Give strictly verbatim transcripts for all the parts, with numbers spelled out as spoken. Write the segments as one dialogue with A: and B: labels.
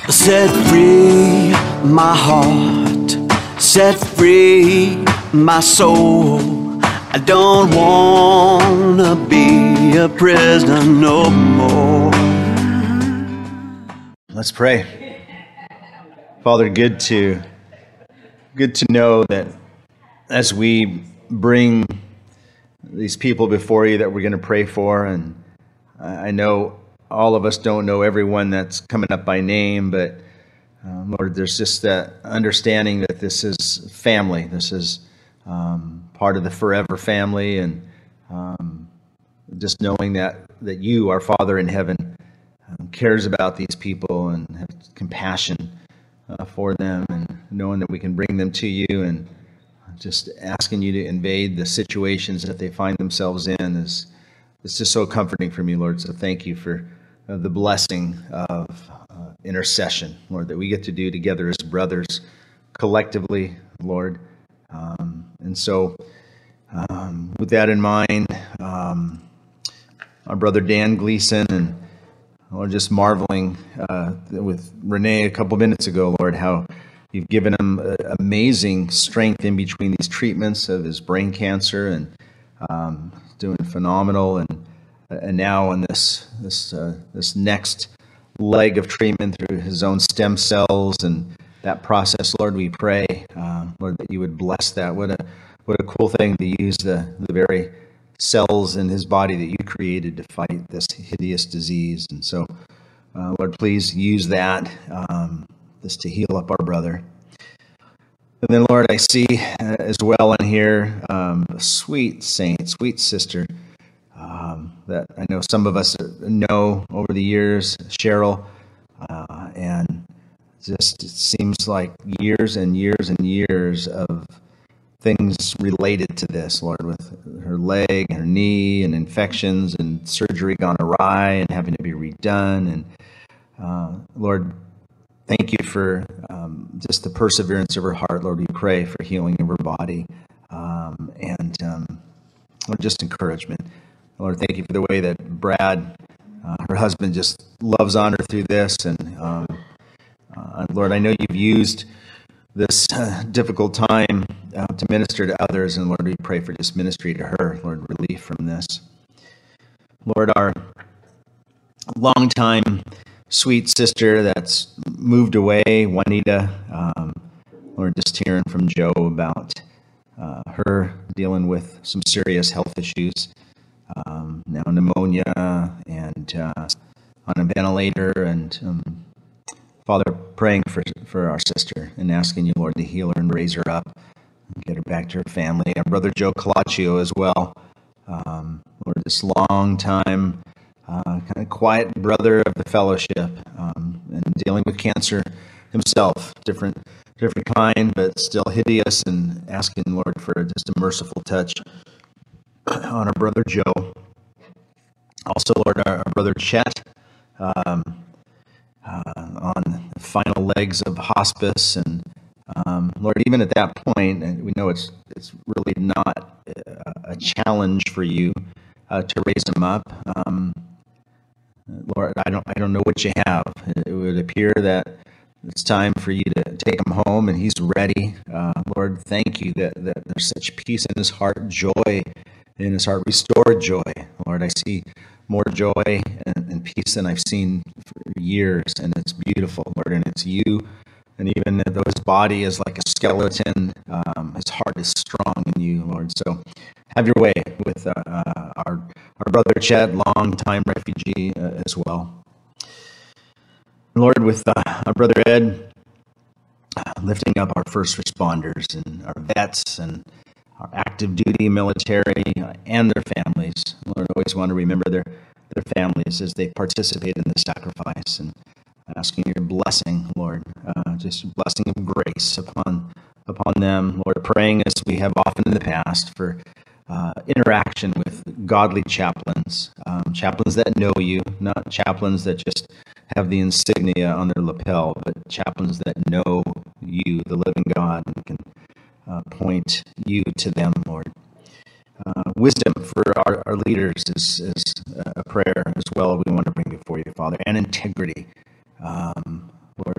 A: Set free my heart, set free my soul. I don't wanna be a prisoner no more.
B: Let's pray. Father, good to good to know that as we bring these people before you that we're going to pray for, and I know all of us don't know everyone that's coming up by name, but um, Lord, there's just that understanding that this is family. This is um, part of the forever family, and um, just knowing that that you, our Father in heaven, um, cares about these people and have compassion uh, for them, and knowing that we can bring them to you, and just asking you to invade the situations that they find themselves in is it's just so comforting for me, Lord. So thank you for uh, the blessing of uh, intercession, Lord, that we get to do together as brothers, collectively, Lord. Um, and so um, with that in mind, um, our brother Dan Gleason, and Lord, just marveling uh, with Renee a couple minutes ago, Lord, how you've given him uh, amazing strength in between these treatments of his brain cancer, and um, doing phenomenal. And and now in this this uh, this next leg of treatment through his own stem cells and that process, Lord, we pray, uh, Lord, that you would bless that. What a what a cool thing to use the the very cells in his body that you created to fight this hideous disease. And so, uh, Lord, please use that um, just to heal up our brother. And then, Lord, I see uh, as well in here um, a sweet saint, sweet sister um, that I know some of us know over the years, Cheryl, uh, and just it seems like years and years and years of things related to this, Lord, with her leg, her knee, and infections, and surgery gone awry and having to be redone. And uh, Lord, thank you for um, just the perseverance of her heart. Lord, we pray for healing of her body um, and um, Lord, just encouragement. Lord, thank you for the way that Brad, uh, her husband, just loves on her through this. And um, uh, Lord, I know you've used this uh, difficult time uh, to minister to others, and Lord, we pray for just ministry to her, Lord, relief from this. Lord, our longtime sweet sister that's moved away, Juanita, um, Lord, just hearing from Joe about uh, her dealing with some serious health issues, um, now pneumonia, and uh, on a ventilator, and um, Father, praying for for our sister and asking you, Lord, to heal her and raise her up and get her back to her family. Our brother Joe Colaccio as well. Um, Lord, this long time, uh, kind of quiet brother of the fellowship, um, and dealing with cancer himself, different different kind, but still hideous, and asking, Lord, for just a merciful touch on our brother Joe. Also, Lord, our, our brother Chet, um, Uh, on the final legs of hospice, and um, Lord, even at that point, and we know it's it's really not a, a challenge for you uh, to raise him up. Um, Lord, I don't I don't know what you have. It would appear that it's time for you to take him home, and he's ready. Uh, Lord, thank you that, that there's such peace in his heart, joy in his heart, restored joy. Lord, I see more joy and, and peace than I've seen for years, and it's beautiful, Lord, and it's you. And even though his body is like a skeleton, um, his heart is strong in you, Lord. So have your way with uh, uh, our our brother Chad, long-time refugee uh, as well. Lord, with uh, our brother Ed, uh, lifting up our first responders and our vets and our active duty military uh, and their families. Lord, I always want to remember their, their families as they participate in the sacrifice, and asking your blessing, Lord, uh, just blessing of grace upon upon them. Lord, praying as we have often in the past for uh, interaction with godly chaplains, um, chaplains that know you, not chaplains that just have the insignia on their lapel, but chaplains that know you, the living God, and can uh, point you to them, Lord. Uh, wisdom for our, our leaders is, is a prayer as well we want to bring before you, Father, and integrity. Um, Lord,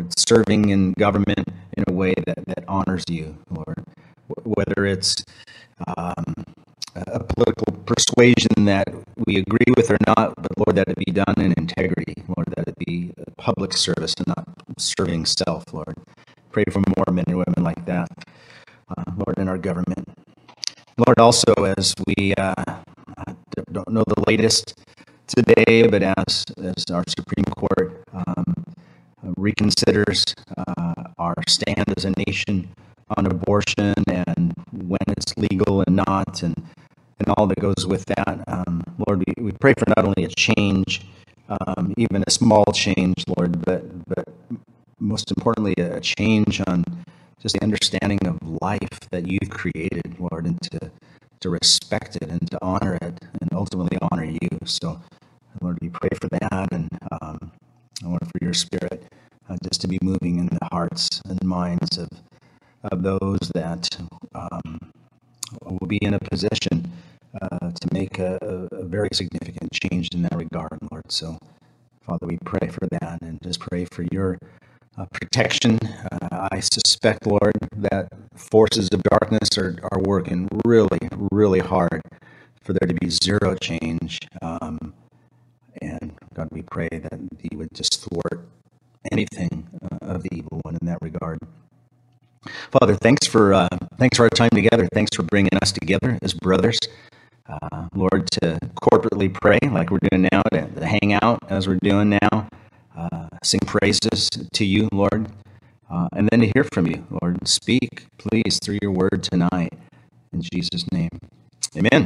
B: Lord, serving in government in a way that, that honors you, Lord. Whether it's um, a political persuasion that we agree with or not, but Lord, that it be done in integrity, Lord, that it be public service and not serving self, Lord. Pray for more men and women like that, uh, Lord, in our government. Lord, also as we uh, don't know the latest today, but as, as our Supreme Court um, reconsiders uh, our stand as a nation on abortion and when it's legal and not, and and all that goes with that. Um, Lord, we, we pray for not only a change, um, even a small change, Lord, but but most importantly, a change on just the understanding of life that you've created, Lord, and to, to respect it and to honor it and ultimately honor you. So, Lord, we pray for that, and um, I want for your Spirit uh, just to be moving in the hearts and minds of of those that um, will be in a position uh, to make a, a very significant change in that regard, Lord. So, Father, we pray for that and just pray for your uh, protection. Uh, I suspect, Lord, that forces of darkness are, are working really, really hard for there to be zero change. Um, and, God, we pray that you would just thwart anything uh, of the evil one in that regard. Father, thanks for uh, thanks for our time together. Thanks for bringing us together as brothers, uh, Lord, to corporately pray like we're doing now, to, to hang out as we're doing now, uh, sing praises to you, Lord, uh, and then to hear from you, Lord. Speak, please, through your word tonight. In Jesus' name, amen.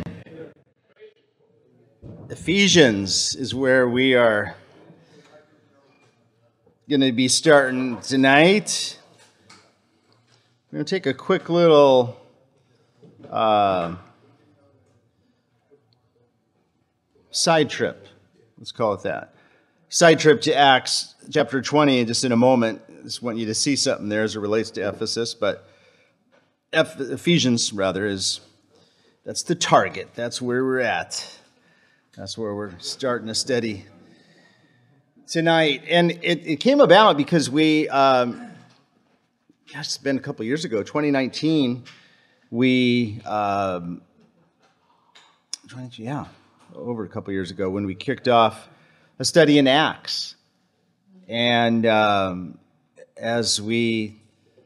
B: Ephesians is where we are going to be starting tonight. We're going to take a quick little uh, side trip. Let's call it that. Side trip to Acts chapter twenty. And just in a moment, I just want you to see something there as it relates to Ephesus. But Eph- Ephesians, rather, is that's the target. That's where we're at. That's where we're starting to study tonight. And it, it came about because we... Um, Gosh, it's been a couple years ago, twenty nineteen, we, um, yeah, over a couple years ago, when we kicked off a study in Acts. And um, as we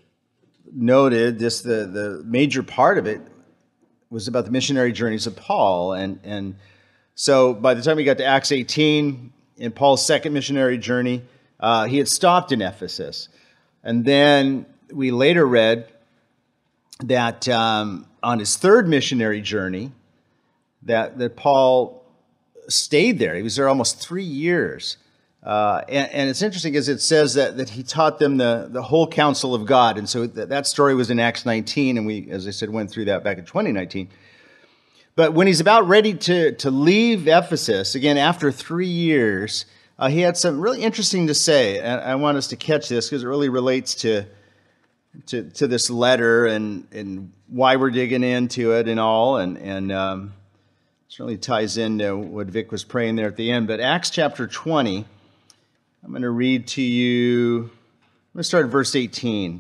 B: noted, this the, the major part of it was about the missionary journeys of Paul. And, and so by the time we got to Acts eighteen, in Paul's second missionary journey, uh, he had stopped in Ephesus. And then we later read that um, on his third missionary journey, that, that Paul stayed there. He was there almost three years. Uh, and, and it's interesting because it says that, that he taught them the, the whole counsel of God. And so that, that story was in Acts nineteen, and we, as I said, went through that back in twenty nineteen. But when he's about ready to, to leave Ephesus, again, after three years, uh, he had something really interesting to say. And I want us to catch this because it really relates to To, to this letter and, and why we're digging into it and all, and, and um, certainly ties into what Vic was praying there at the end. But Acts chapter twenty, I'm going to read to you, I'm going to start at verse eighteen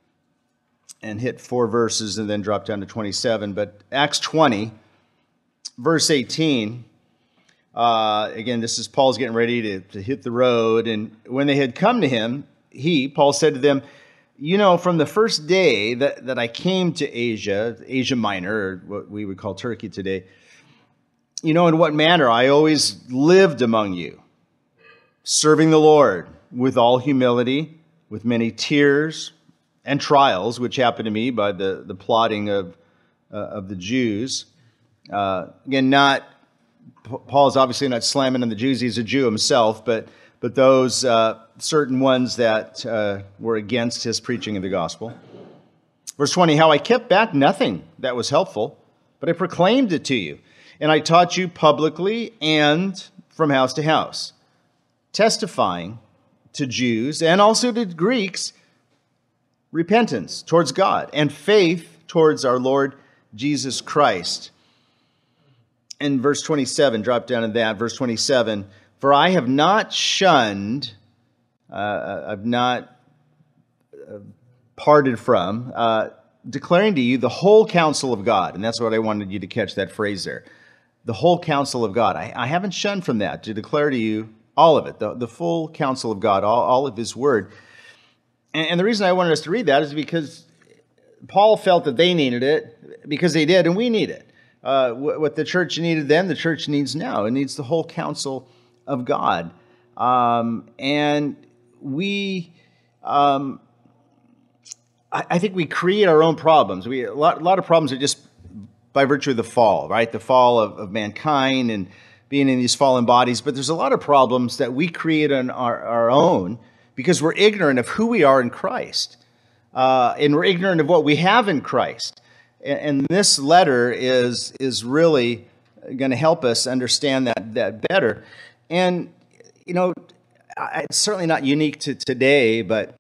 B: and hit four verses and then drop down to twenty-seven. But Acts twenty, verse eighteen, uh, again, this is Paul's getting ready to, to hit the road. And when they had come to him, he, Paul, said to them, you know, from the first day that, that I came to Asia, Asia Minor, or what we would call Turkey today, you know, in what manner I always lived among you, serving the Lord with all humility, with many tears and trials, which happened to me by the, the plotting of, uh, of the Jews. Uh, again, not, Paul's obviously not slamming on the Jews, he's a Jew himself, but but those uh, certain ones that uh, were against his preaching of the gospel. Verse twenty, how I kept back nothing that was helpful, but I proclaimed it to you, and I taught you publicly and from house to house, testifying to Jews and also to Greeks repentance towards God and faith towards our Lord Jesus Christ. And verse twenty-seven, drop down to that, verse twenty-seven, for I have not shunned, uh, I've not parted from, uh, declaring to you the whole counsel of God. And that's what I wanted you to catch, that phrase there. The whole counsel of God. I, I haven't shunned from that to declare to you all of it, the, the full counsel of God, all, all of his word. And, and the reason I wanted us to read that is because Paul felt that they needed it, because they did, and we need it. Uh, what the church needed then, the church needs now. It needs the whole counsel of God. Um, and we, um, I, I think we create our own problems. We a lot, a lot of problems are just by virtue of the fall, right? The fall of, of mankind and being in these fallen bodies. But there's a lot of problems that we create on our, our own because we're ignorant of who we are in Christ. Uh, and we're ignorant of what we have in Christ. And, and this letter is, is really going to help us understand that, that better. And, you know, it's certainly not unique to today, but,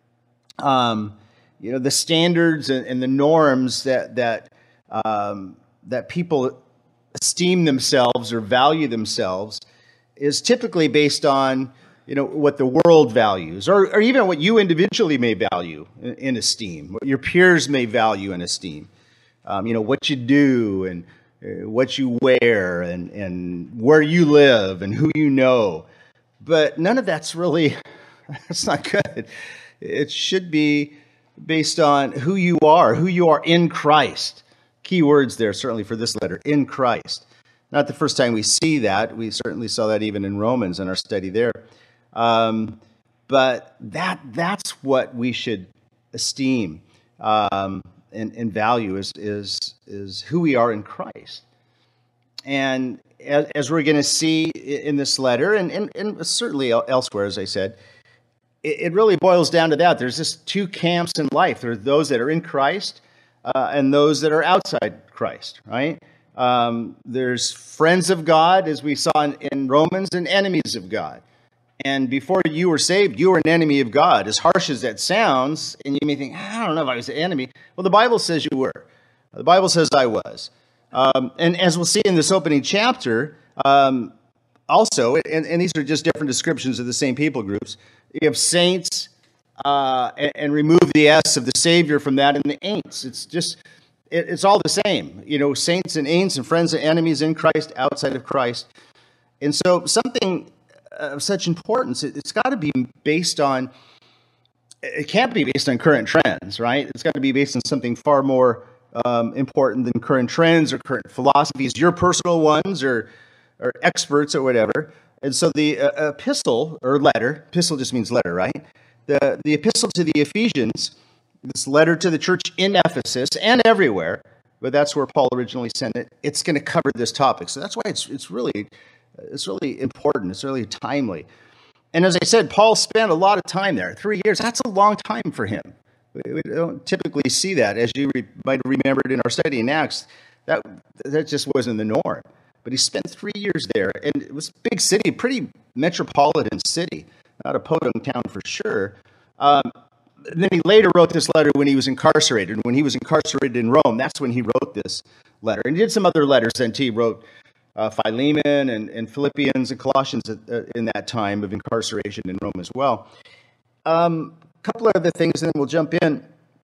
B: um, you know, the standards and, and the norms that, that, um, that people esteem themselves or value themselves is typically based on, you know, what the world values, or, or even what you individually may value in, in esteem, what your peers may value in esteem. Um, you know, what you do and uh, what you wear and, and where you live and who you know. But none of that's really, that's not good. It should be based on who you are, who you are in Christ. Key words there, certainly for this letter, in Christ. Not the first time we see that. We certainly saw that even in Romans in our study there. Um, but that that's what we should esteem um, and, and value is, is, is who we are in Christ. And as, as we're going to see in this letter, and, and, and certainly elsewhere, as I said, it, it really boils down to that. There's just two camps in life. There are those that are in Christ uh, and those that are outside Christ, right? Um, there's friends of God, as we saw in, in Romans, and enemies of God. And before you were saved, you were an enemy of God. As harsh as that sounds, and you may think, I don't know if I was an enemy. Well, the Bible says you were. The Bible says I was. Um, and as we'll see in this opening chapter, um, also, and, and these are just different descriptions of the same people groups, you have saints, uh, and, and remove the S of the Savior from that, and the ain'ts. It's just, it, it's all the same. You know, saints and ain'ts and friends and enemies in Christ, outside of Christ. And so something of such importance, it, it's got to be based on, it can't be based on current trends, right? It's got to be based on something far more um, important than current trends or current philosophies, your personal ones or, or experts or whatever. And so the uh, epistle or letter, epistle just means letter, right? The, the epistle to the Ephesians, this letter to the church in Ephesus and everywhere, but that's where Paul originally sent it, it's going to cover this topic. So that's why it's it's really It's really important. It's really timely. And as I said, Paul spent a lot of time there. Three years, that's a long time for him. We don't typically see that. As you re- might have remembered in our study in Acts, that, that just wasn't the norm. But he spent three years there. And it was a big city, pretty metropolitan city. Not a podunk town for sure. Um, then he later wrote this letter when he was incarcerated. When he was incarcerated in Rome, that's when he wrote this letter. And he did some other letters then too. He wrote Uh, Philemon and, and Philippians and Colossians uh, in that time of incarceration in Rome as well. A um, couple of other things, and then we'll jump in.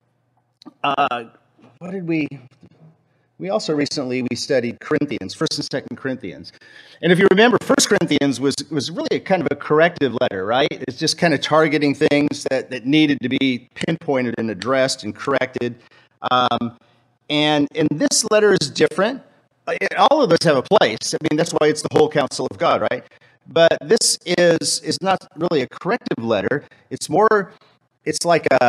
B: Uh, what did we... We also recently, we studied Corinthians, First and Second Corinthians. And if you remember, First Corinthians was, was really a kind of a corrective letter, right? It's just kind of targeting things that, that needed to be pinpointed and addressed and corrected. Um, and, and this letter is different. All of us have a place. I mean, that's why it's the whole counsel of God, right? But this is is not really a corrective letter. It's more, it's like a,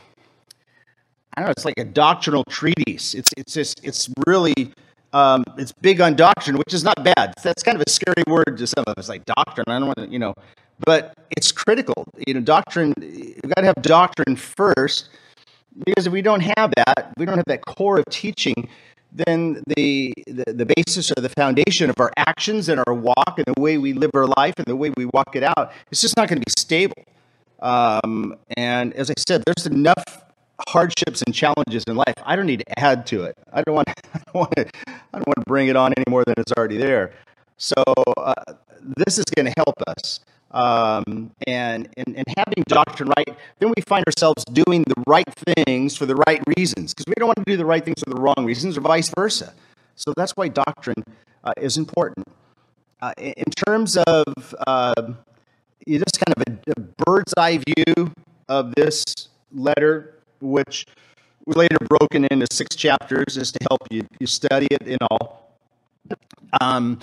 B: I don't know, it's like a doctrinal treatise. It's it's just, it's really, um, it's big on doctrine, which is not bad. That's kind of a scary word to some of us, like doctrine. I don't want to, you know, but it's critical. You know, doctrine, you've got to have doctrine first, because if we don't have that, we don't have that core of teaching, then the, the the basis or the foundation of our actions and our walk and the way we live our life and the way we walk it out, it's just not going to be stable. Um, and as I said, there's enough hardships and challenges in life. I don't need to add to it. I don't want. I don't want to. I don't want to bring it on any more than it's already there. So uh, this is going to help us um, and, and, and having doctrine right, then we find ourselves doing the right things for the right reasons, because we don't want to do the right things for the wrong reasons, or vice versa. So that's why doctrine uh, is important. Uh, in terms of uh, just kind of a, a bird's eye view of this letter, which was later broken into six chapters just to help you, you study it in all. Um,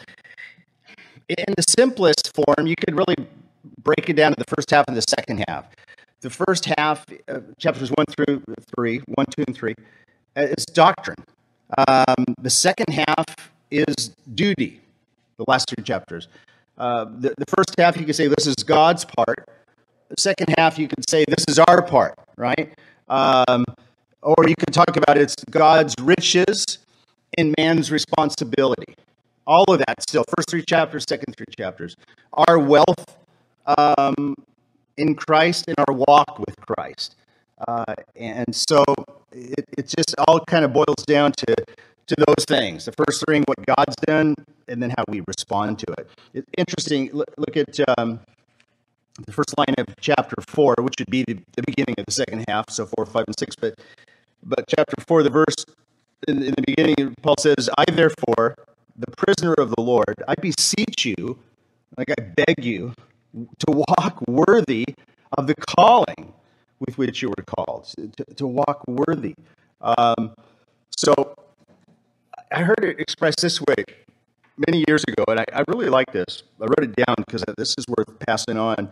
B: in the simplest form, you could really break it down to the first half and the second half. The first half, uh, chapters one through three, one, two, and three, uh, is doctrine. Um, the second half is duty, the last three chapters. Uh, the, the first half, you could say this is God's part. The second half, you could say this is our part, right? Um, or you could talk about it's God's riches in man's responsibility. All of that still, first three chapters, second three chapters. Our wealth um, in Christ, in our walk with Christ. Uh, and so it, it just all kind of boils down to, to those things. The first three, what God's done, and then how we respond to it. It's interesting, look, look at um, the first line of chapter four, which would be the, the beginning of the second half, so four, five, and six. But, but chapter four, the verse in, in the beginning, Paul says, I therefore, the prisoner of the Lord, I beseech you, like I beg you, to walk worthy of the calling with which you were called, to, to walk worthy. Um, so I heard it expressed this way many years ago, and I, I really like this. I wrote it down because this is worth passing on.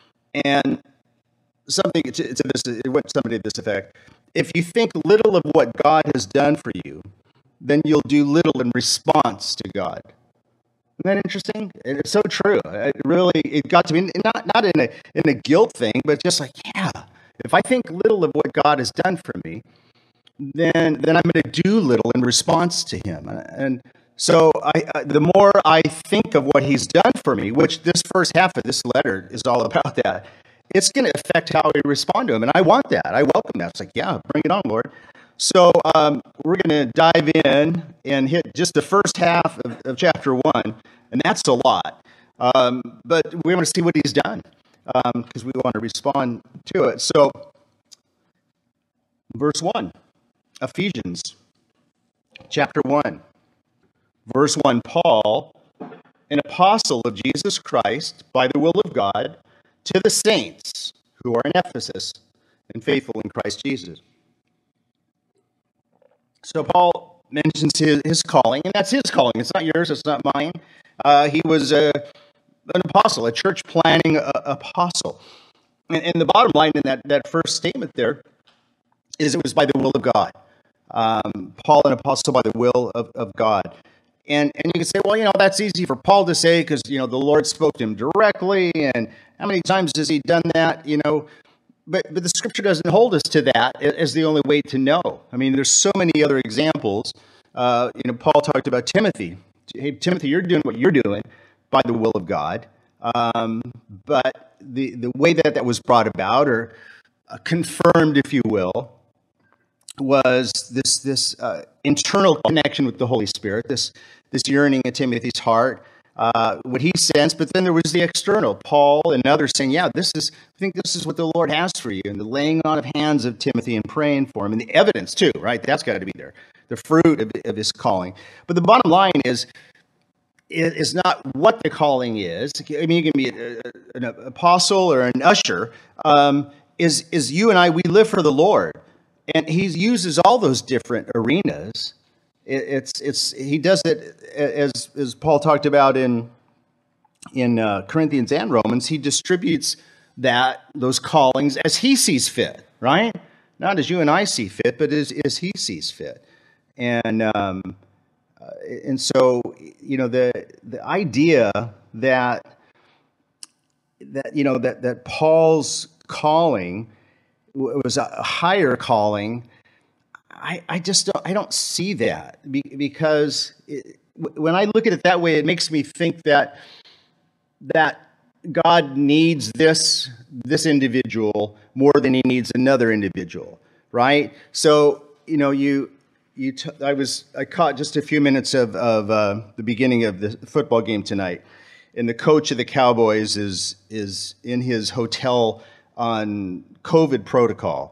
B: And something to, to this, it went somebody to this effect. If you think little of what God has done for you, then you'll do little in response to God. Isn't that interesting? And it's so true. It really, it got to me, not, not in a in a guilt thing, but just like, yeah, if I think little of what God has done for me, then then I'm going to do little in response to him. And so I, I, the more I think of what he's done for me, which this first half of this letter is all about that, it's going to affect how I respond to him. And I want that. I welcome that. It's like, yeah, bring it on, Lord. So um, we're going to dive in and hit just the first half of, of chapter one, and that's a lot. Um, but we want to see what he's done because um, we want to respond to it. So verse one, Ephesians chapter one, verse one, Paul, an apostle of Jesus Christ by the will of God, to the saints who are in Ephesus and faithful in Christ Jesus. So Paul mentions his, his calling, and that's his calling. It's not yours, it's not mine. Uh, he was a, an apostle, a church planting uh, apostle. And, and the bottom line in that, that first statement there is it was by the will of God. Um, Paul, an apostle by the will of, of God. And and you can say, well, you know, that's easy for Paul to say because, you know, the Lord spoke to him directly, and how many times has he done that, you know? But but the Scripture doesn't hold us to that as the only way to know. I mean, there's so many other examples. Uh, you know, Paul talked about Timothy. Hey, Timothy, you're doing what you're doing by the will of God. Um, but the, the way that that was brought about, or uh, confirmed, if you will, was this this uh, internal connection with the Holy Spirit, this this yearning in Timothy's heart, uh, what he sensed. But then there was the external, Paul and others saying, "Yeah, this is. I think this is what the Lord has for you," and the laying on of hands of Timothy and praying for him, and the evidence too, right? That's got to be there, the fruit of, of his calling. But the bottom line is, it is not what the calling is. I mean, you can be a, a, an apostle or an usher. Um, is is you and I? We live for the Lord. And he uses all those different arenas. It, it's it's he does it as as Paul talked about in in uh, Corinthians and Romans. He distributes that those callings as he sees fit, right? Not as you and I see fit, but as as he sees fit. And um, uh, and so you know the the idea that that you know that that Paul's calling was a higher calling. I, I just don't, I don't see that because it, when I look at it that way, it makes me think that that God needs this this individual more than he needs another individual, right? So you know, you you t- I was I caught just a few minutes of of uh, the beginning of the football game tonight, and the coach of the Cowboys is is in his hotel on COVID protocol.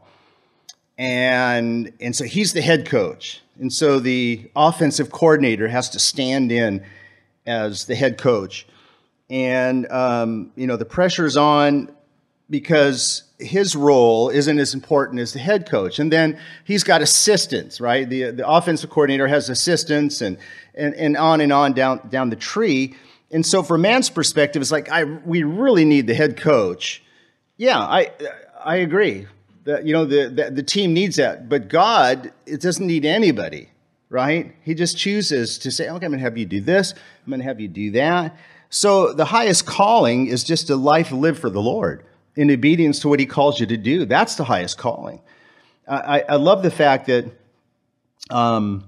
B: And, and so he's the head coach. And so the offensive coordinator has to stand in as the head coach. And, um, you know, the pressure's on because his role isn't as important as the head coach. And then he's got assistants, right? The the offensive coordinator has assistants and and, and on and on down, down the tree. And so from man's perspective, it's like, I we really need the head coach. Yeah, I I agree. The, you know, the, the the team needs that. But God, it doesn't need anybody, right? He just chooses to say, okay, I'm going to have you do this. I'm going to have you do that. So the highest calling is just a life lived for the Lord in obedience to what he calls you to do. That's the highest calling. I, I love the fact that um,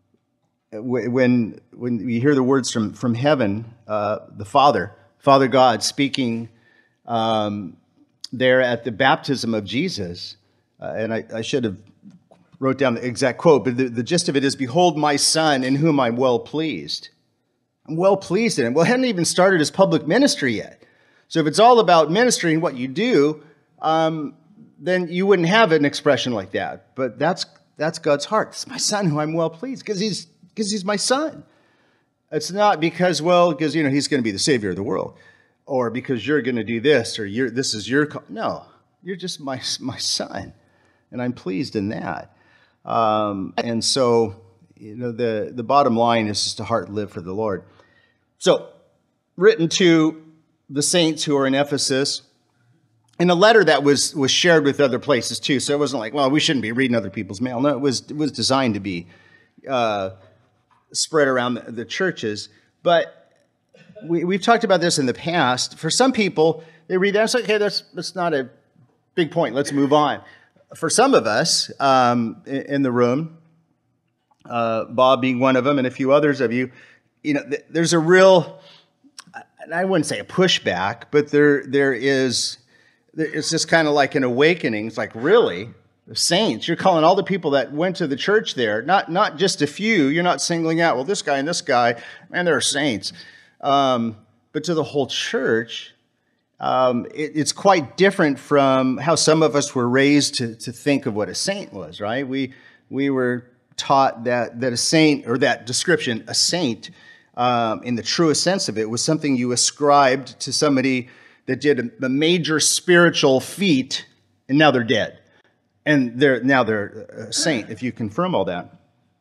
B: when when you hear the words from, from heaven, uh, the Father, Father God speaking um there at the baptism of Jesus, uh, and I, I should have wrote down the exact quote, but the, the gist of it is, behold my son in whom I'm well pleased. I'm well pleased in him. Well, he hadn't even started his public ministry yet. So if it's all about ministry and what you do, um, then you wouldn't have an expression like that. But that's that's God's heart. It's my son who I'm well pleased, because he's because he's my son. It's not because, well, because, you know, he's going to be the savior of the world, or because you're going to do this, or you're, this is your call. No, you're just my my son, and I'm pleased in that. Um, and so, you know, the, the bottom line is just a heart live for the Lord. So, written to the saints who are in Ephesus, in a letter that was was shared with other places too. So it wasn't like, well, we shouldn't be reading other people's mail. No, it was it was designed to be uh, spread around the, the churches. But We, we've talked about this in the past. For some people, they read that, it's like, okay, that's, that's not a big point. Let's move on. For some of us um, in, in the room, uh, Bob being one of them, and a few others of you, you know, th- there's a real, and I wouldn't say a pushback, but there there is, it's just kind of like an awakening. It's like, really? The saints? You're calling all the people that went to the church there, not not just a few. You're not singling out, well, this guy and this guy, man, they're saints. Um, but to the whole church, um, it, it's quite different from how some of us were raised to, to think of what a saint was, right? We we were taught that that a saint, or that description, a saint, um, in the truest sense of it, was something you ascribed to somebody that did a, a major spiritual feat, and now they're dead, and they're now they're a saint if you confirm all that.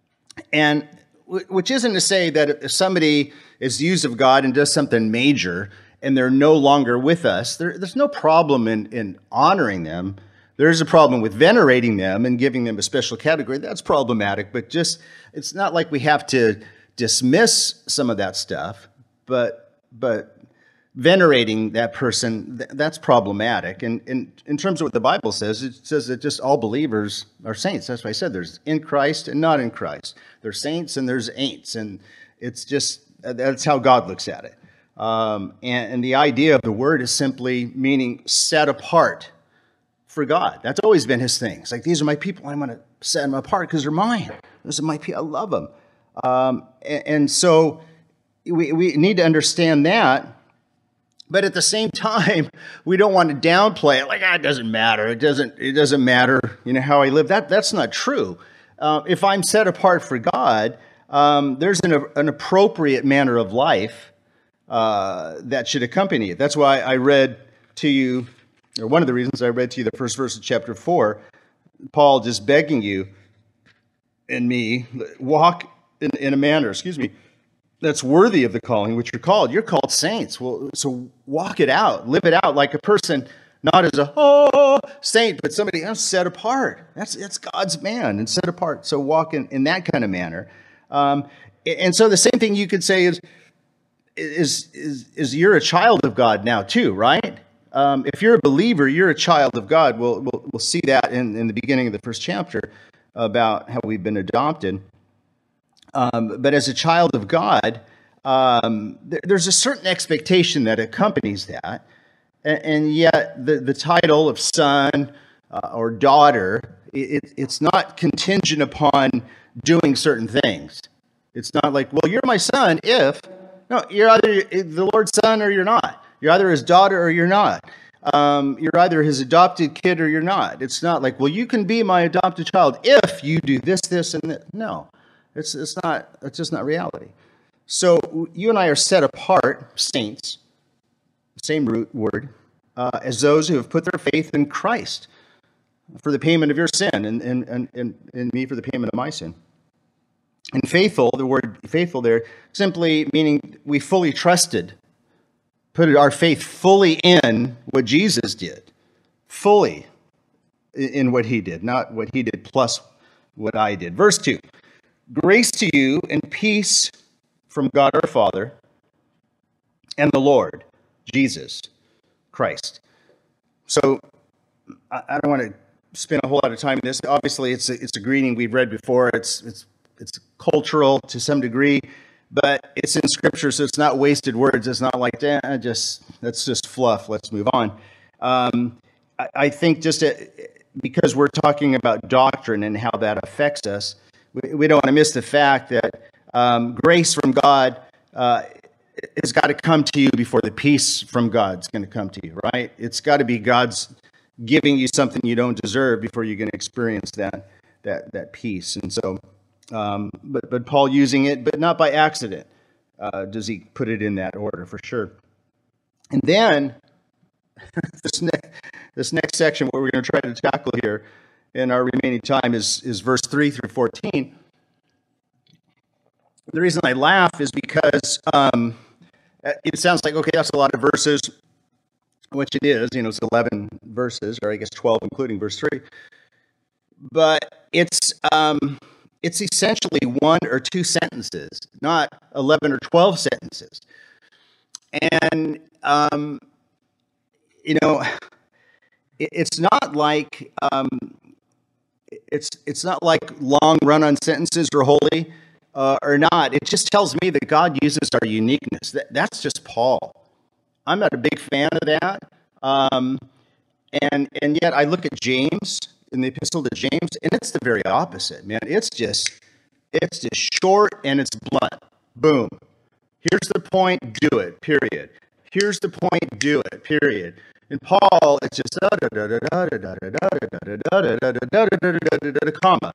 B: And which isn't to say that if somebody is used of God and does something major and they're no longer with us, there, there's no problem in, in honoring them. There's a problem with venerating them and giving them a special category. That's problematic, but just, it's not like we have to dismiss some of that stuff, but but venerating that person, th- that's problematic. And, and in terms of what the Bible says, it says that just all believers are saints. That's why I said there's in Christ and not in Christ. There's saints and there's ain'ts. And it's just, that's how God looks at it. Um, and, and the idea of the word is simply meaning set apart for God. That's always been his thing. It's like, these are my people. I'm going to set them apart because they're mine. Those are my people. I love them. Um, and, and so we, we need to understand that. But at the same time, we don't want to downplay it. Like, ah, it doesn't matter. It doesn't. It doesn't matter. You know how I live. That that's not true. Uh, if I'm set apart for God, um, there's an, an appropriate manner of life uh, that should accompany it. That's why I read to you, or one of the reasons I read to you the first verse of chapter four. Paul just begging you and me, walk in, in a manner. Excuse me. That's worthy of the calling which you're called. You're called saints. Well, so walk it out, live it out like a person, not as a oh saint, but somebody else set apart. That's that's God's man and set apart. So walk in, in that kind of manner. Um, and so the same thing you could say is is is is you're a child of God now too, right? Um, if you're a believer, you're a child of God. We'll we'll, we'll see that in, in the beginning of the first chapter about how we've been adopted. Um, but as a child of God, um, there, there's a certain expectation that accompanies that. And, and yet the, the title of son uh, or daughter, it, it's not contingent upon doing certain things. It's not like, well, you're my son if, No, you're either the Lord's son or you're not. You're either his daughter or you're not. Um, you're either his adopted kid or you're not. It's not like, well, you can be my adopted child if you do this, this, and that. No, it's it's not. It's just not reality. So you and I are set apart, saints, same root word, uh, as those who have put their faith in Christ for the payment of your sin, and and and and, and me for the payment of my sin. And faithful, the word faithful there, simply meaning we fully trusted, put our faith fully in what Jesus did, fully in what he did, not what he did plus what I did. Verse two, grace to you and peace from God our Father and the Lord, Jesus Christ. So I don't want to spend a whole lot of time in this. Obviously, it's a, it's a greeting we've read before. It's it's it's cultural to some degree, but it's in Scripture, so it's not wasted words. It's not like, eh, just that's just fluff. Let's move on. Um, I, I think just a, because we're talking about doctrine and how that affects us, we, we don't want to miss the fact that um, grace from God uh, has got to come to you before the peace from God's going to come to you, right? It's got to be God's giving you something you don't deserve before you can experience that that that peace. And so, um, but but Paul using it, but not by accident, uh, does he put it in that order for sure. And then this next this next section, what we're going to try to tackle here in our remaining time is is verse three through fourteen. The reason I laugh is because um, it sounds like, okay, that's a lot of verses, which it is, you know, it's eleven verses, or I guess twelve, including verse three. But it's um, it's essentially one or two sentences, not eleven or twelve sentences. And, um, you know, it, it's not like um, it's it's not like long run-on sentences are holy uh, or not. It just tells me that God uses our uniqueness. That, that's just Paul. I'm not a big fan of that. Um, and and yet I look at James, in the epistle to James, and it's the very opposite, man. It's just, it's just short and it's blunt. Boom. Here's the point, do it, period. Here's the point, do it, period. In Paul, it's just comma,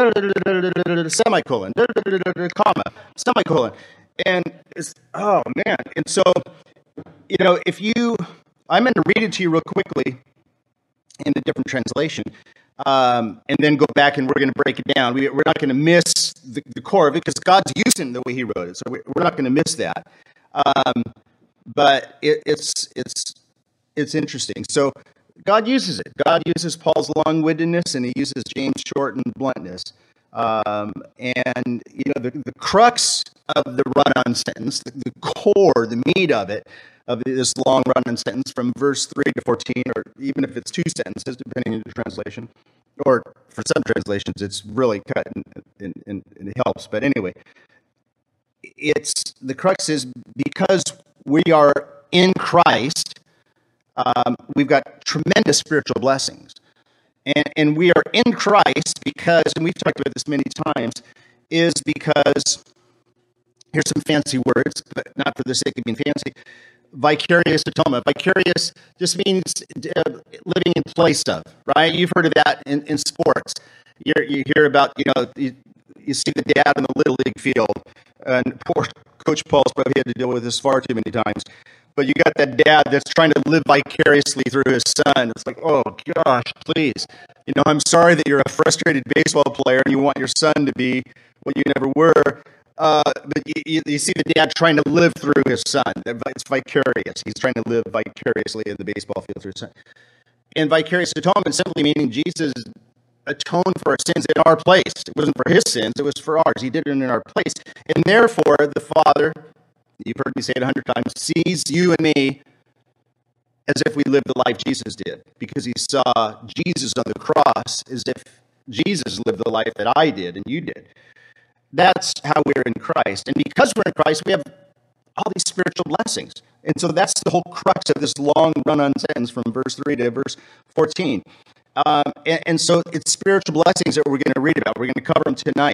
B: semicolon, comma, semicolon. And it's, oh man. And so, you know, if you, I'm going to read it to you real quickly in a different translation, um, and then go back and we're going to break it down. We, we're not going to miss the, the core of it because God's using the way he wrote it, so we, we're not going to miss that. Um, but it, it's it's it's interesting. So God uses it. God uses Paul's long-windedness, and he uses James' short and bluntness. Um, and, you know, the, the crux of the run-on sentence, the, the core, the meat of it, of this long run-on sentence from verse three to fourteen, or even if it's two sentences, depending on the translation, or for some translations, it's really cut and, and, and it helps. But anyway, it's the crux is because we are in Christ, um, we've got tremendous spiritual blessings. And, and we are in Christ because, and we've talked about this many times, is because, here's some fancy words, but not for the sake of being fancy, vicarious atonement. Vicarious just means uh, living in place of, right? You've heard of that in, in sports. You're, you hear about, you know, you, you see the dad in the Little League field, and poor Coach Paul's probably had to deal with this far too many times. But you got that dad that's trying to live vicariously through his son. It's like, oh, gosh, please. You know, I'm sorry that you're a frustrated baseball player and you want your son to be what you never were. Uh, but you, you see the dad trying to live through his son. It's vicarious. He's trying to live vicariously in the baseball field through his son. And vicarious atonement simply meaning Jesus atoned for our sins in our place. It wasn't for his sins, it was for ours. He did it in our place. And therefore, the Father, you've heard me say it a hundred times, sees you and me as if we lived the life Jesus did, because he saw Jesus on the cross as if Jesus lived the life that I did and you did. That's how we're in Christ. And because we're in Christ, we have all these spiritual blessings. And so that's the whole crux of this long run-on sentence from verse three to verse fourteen. Um, and, and so it's spiritual blessings that we're going to read about. We're going to cover them tonight.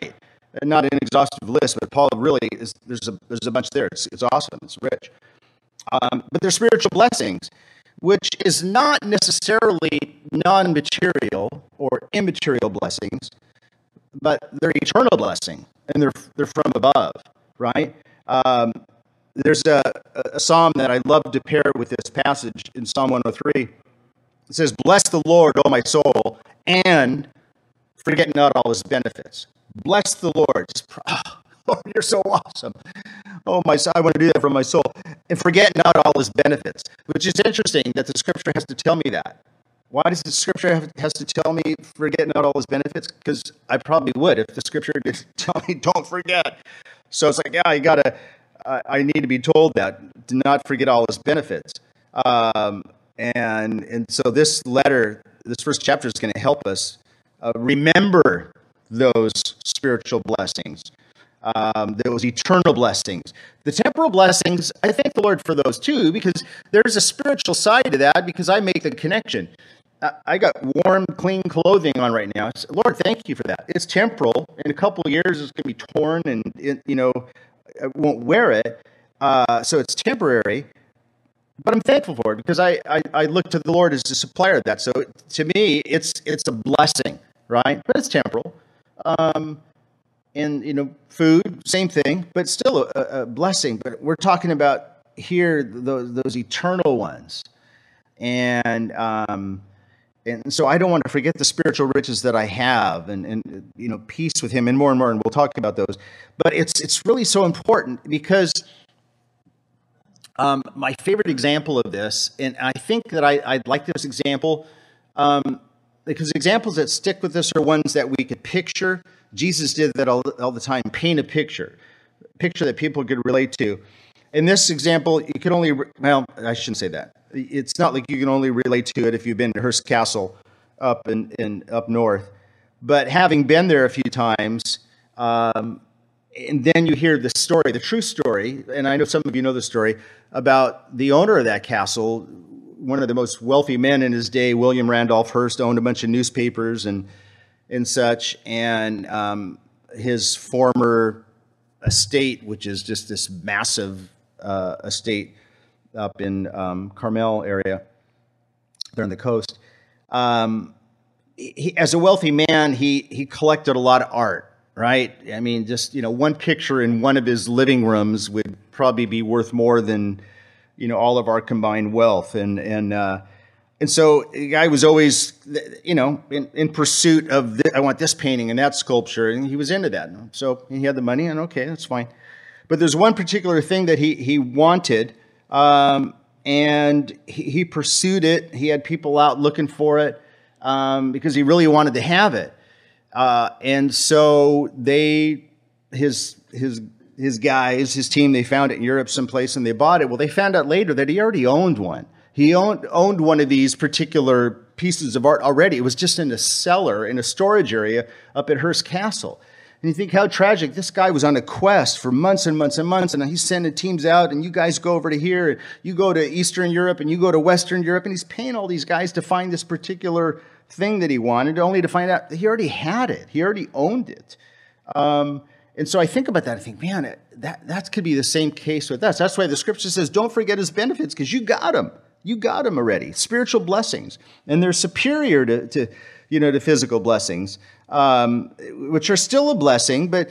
B: and not an exhaustive list, but Paul really is, there's a, there's a bunch there. It's, it's awesome. It's rich. Um, but they're spiritual blessings, which is not necessarily non-material or immaterial blessings, but they're eternal blessing, and they're they're from above, right? Um, there's a, a psalm that I love to pair with this passage in Psalm one oh three. It says, "Bless the Lord, O my soul, and forget not all his benefits." Bless the Lord. Just, oh, Lord, you're so awesome. Oh, my soul, I want to do that for my soul. And forget not all his benefits, which is interesting that the scripture has to tell me that. Why does the scripture have has to tell me forget not all his benefits? Because I probably would if the scripture did tell me don't forget. So it's like, yeah, you gotta. Uh, I need to be told that. Do not forget all his benefits. Um, and and so this letter, this first chapter is going to help us uh, remember those spiritual blessings, um, those eternal blessings. The temporal blessings, I thank the Lord for those too, because there's a spiritual side to that, because I make the connection. I got warm, clean clothing on right now. Lord, thank you for that. It's temporal. In a couple of years, it's going to be torn, and it, you know, I won't wear it. Uh, so it's temporary. But I'm thankful for it because I, I, I look to the Lord as the supplier of that. So to me, it's it's a blessing, right? But it's temporal. Um, and you know, food, same thing, but still a, a blessing. But we're talking about here those those eternal ones, and. Um, And so I don't want to forget the spiritual riches that I have, and, and you know, peace with him, and more and more, and we'll talk about those. But it's it's really so important because um, my favorite example of this, and I think that I, I'd like this example, um, because examples that stick with us are ones that we could picture. Jesus did that all, all the time, paint a picture, picture that people could relate to. In this example, you could only, well, I shouldn't say that. It's not like you can only relate to it if you've been to Hearst Castle up in, in up north. But having been there a few times, um, and then you hear the story, the true story, and I know some of you know the story, about the owner of that castle, one of the most wealthy men in his day, William Randolph Hearst, owned a bunch of newspapers and, and such, and um, his former estate, which is just this massive uh, estate, up in um, Carmel area, there on the coast. Um, he, as a wealthy man, he he collected a lot of art, right? I mean, just, you know, one picture in one of his living rooms would probably be worth more than, you know, all of our combined wealth. And and uh, and so the guy was always, you know, in, in pursuit of, this, I want this painting and that sculpture, and he was into that. So he had the money, and okay, that's fine. But there's one particular thing that he he wanted. Um, and he, he pursued it. He had people out looking for it, um, because he really wanted to have it. Uh, and so they, his, his, his guys, his team, they found it in Europe someplace and they bought it. Well, they found out later that he already owned one. He owned, owned one of these particular pieces of art already. It was just in a cellar, in a storage area up at Hearst Castle. And you think how tragic. This guy was on a quest for months and months and months, and he's sending teams out, and you guys go over to here, and you go to Eastern Europe, and you go to Western Europe, and he's paying all these guys to find this particular thing that he wanted, only to find out that he already had it. He already owned it. Um, and so I think about that. I think, man, that, that could be the same case with us. That's why the scripture says, don't forget his benefits, because you got them. You got them already. Spiritual blessings. And they're superior to, to you know, to physical blessings. Um, which are still a blessing, but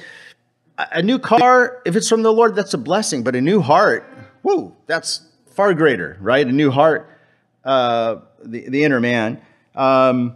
B: a new car, if it's from the Lord, that's a blessing. But a new heart, whoo, that's far greater, right? A new heart, uh, the, the inner man. Um,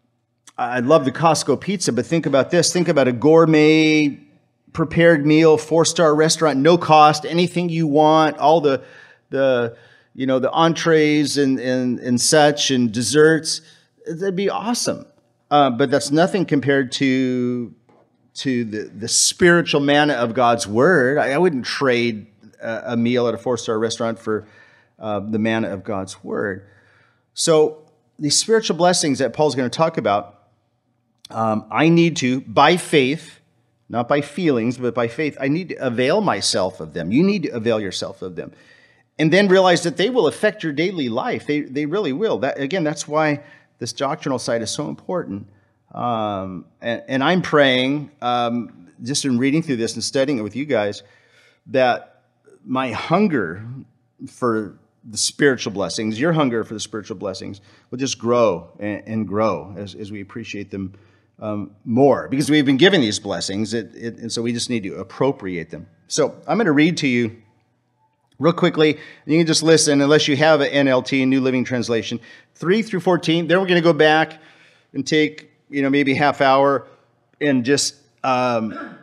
B: I love the Costco pizza, but think about this. Think about a gourmet prepared meal, four-star restaurant, no cost, anything you want, all the, the you know, the entrees and, and, and such, and desserts. That'd be awesome. Uh, but that's nothing compared to to the, the spiritual manna of God's word. I, I wouldn't trade a, a meal at a four-star restaurant for uh, the manna of God's word. So these spiritual blessings that Paul's going to talk about, um, I need to, by faith, not by feelings, but by faith, I need to avail myself of them. You need to avail yourself of them. And then realize that they will affect your daily life. They, they really will. That, again, that's why this doctrinal side is so important. Um, and, and I'm praying um, just in reading through this and studying it with you guys, that my hunger for the spiritual blessings, your hunger for the spiritual blessings, will just grow and, and grow as, as we appreciate them um, more. Because we've been given these blessings, it, it, and so we just need to appropriate them. So I'm going to read to you real quickly. You can just listen, unless you have an N L T, New Living Translation, three through fourteen. Then we're going to go back and take, you know, maybe a half hour and just um,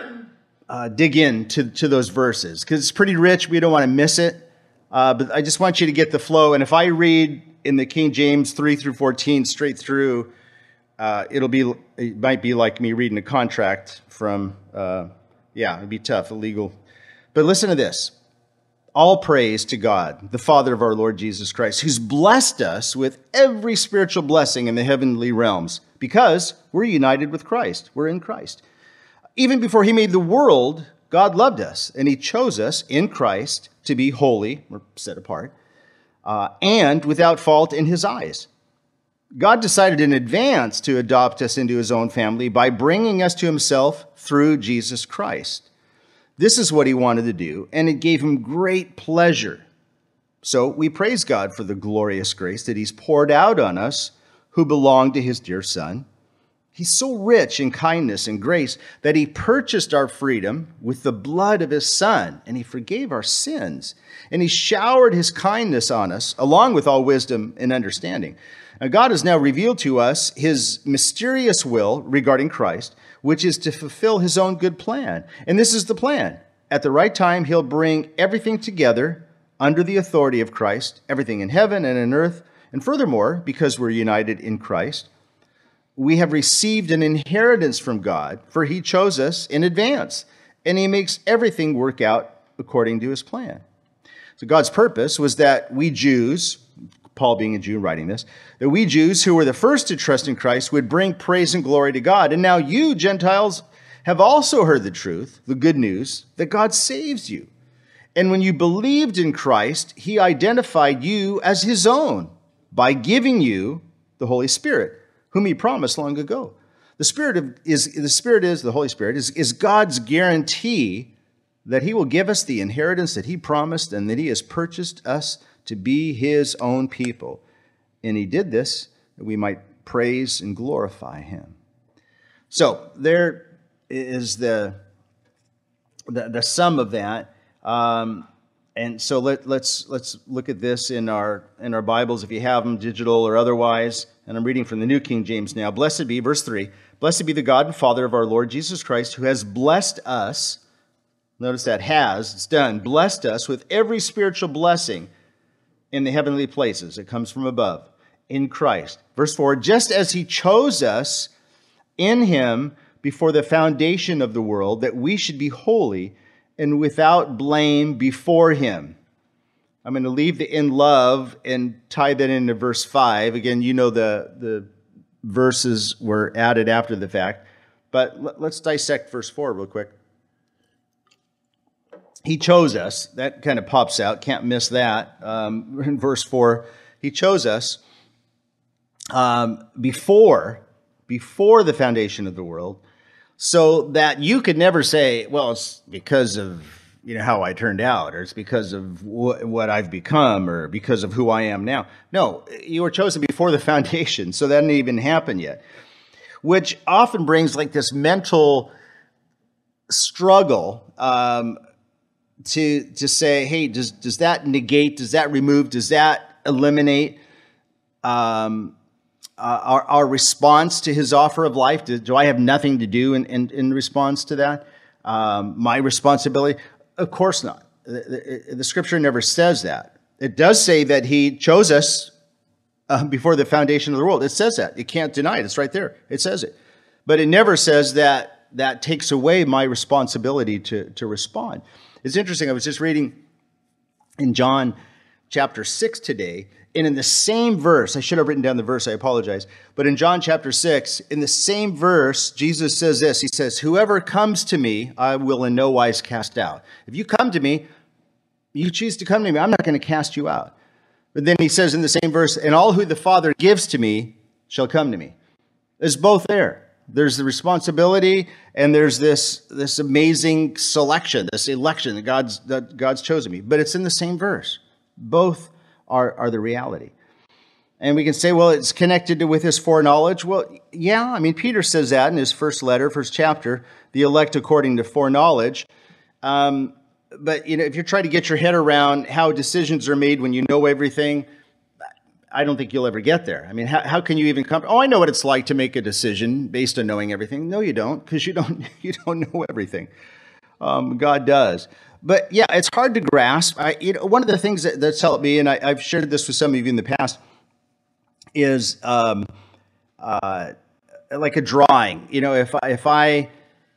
B: uh, dig in to, to those verses, because it's pretty rich. We don't want to miss it. Uh, but I just want you to get the flow. And if I read in the King James three through fourteen straight through, uh, it'll be, it might be like me reading a contract from, uh, yeah, it'd be tough, illegal. But listen to this. All praise to God, the Father of our Lord Jesus Christ, who's blessed us with every spiritual blessing in the heavenly realms, because we're united with Christ. We're in Christ. Even before he made the world, God loved us, and he chose us in Christ to be holy, or set apart, uh, and without fault in his eyes. God decided in advance to adopt us into his own family by bringing us to himself through Jesus Christ. This is what he wanted to do, and it gave him great pleasure. So we praise God for the glorious grace that he's poured out on us who belong to his dear Son. He's so rich in kindness and grace that he purchased our freedom with the blood of his Son, and he forgave our sins, and he showered his kindness on us, along with all wisdom and understanding. Now, God has now revealed to us his mysterious will regarding Christ, which is to fulfill his own good plan. And this is the plan. At the right time, he'll bring everything together under the authority of Christ, everything in heaven and in earth. And furthermore, because we're united in Christ, we have received an inheritance from God, for he chose us in advance, and he makes everything work out according to his plan. So God's purpose was that we Jews, Paul being a Jew writing this, that we Jews who were the first to trust in Christ would bring praise and glory to God. And now you, Gentiles, have also heard the truth, the good news, that God saves you. And when you believed in Christ, he identified you as his own by giving you the Holy Spirit, whom he promised long ago. The Spirit of, is the Spirit is the Holy Spirit is, is God's guarantee that he will give us the inheritance that he promised and that he has purchased us to be his own people. And he did this that we might praise and glorify him. So there is the the, the sum of that. Um, and so let, let's let's look at this in our in our Bibles, if you have them, digital or otherwise. And I'm reading from the New King James now. Blessed be, verse three, blessed be the God and Father of our Lord Jesus Christ, who has blessed us. Notice that has, it's done, blessed us with every spiritual blessing in the heavenly places. It comes from above, in Christ. Verse four, just as he chose us in him before the foundation of the world, that we should be holy and without blame before him. I'm going to leave the in love and tie that into verse five. Again, you know the, the verses were added after the fact, but let's dissect verse four real quick. He chose us. That kind of pops out. Can't miss that. Um, in verse four, he chose us um, before, before the foundation of the world, so that you could never say, well, it's because of, you know, how I turned out, or it's because of wh- what I've become, or because of who I am now. No, you were chosen before the foundation, so that didn't even happen yet, which often brings like this mental struggle um to to say, hey, does does that negate, does that remove, does that eliminate um, uh, our, our response to his offer of life? Do, do I have nothing to do in, in, in response to that? Um, my responsibility? Of course not. The, the, the scripture never says that. It does say that he chose us uh, before the foundation of the world. It says that. You can't deny it. It's right there. It says it. But it never says that that takes away my responsibility to, to respond. It's interesting. I was just reading in John chapter six today, and in the same verse, I should have written down the verse, I apologize, but in John chapter six, in the same verse, Jesus says this. He says, whoever comes to me, I will in no wise cast out. If you come to me, you choose to come to me, I'm not going to cast you out. But then he says in the same verse, and all who the Father gives to me shall come to me. There's both there. There's the responsibility, and there's this this amazing selection, this election that God's that God's chosen me. But it's in the same verse. Both are, are the reality. And we can say, well, it's connected to with his foreknowledge. Well, yeah, I mean, Peter says that in his first letter, first chapter, the elect according to foreknowledge. Um, but, you know, if you're trying to get your head around how decisions are made when you know everything, I don't think you'll ever get there. I mean, how, how can you even come? Oh, I know what it's like to make a decision based on knowing everything. No, you don't, because you don't you don't know everything. Um, God does. But yeah, it's hard to grasp. I, you know, one of the things that, that's helped me, and I, I've shared this with some of you in the past, is um, uh, like a drawing. You know, if I if I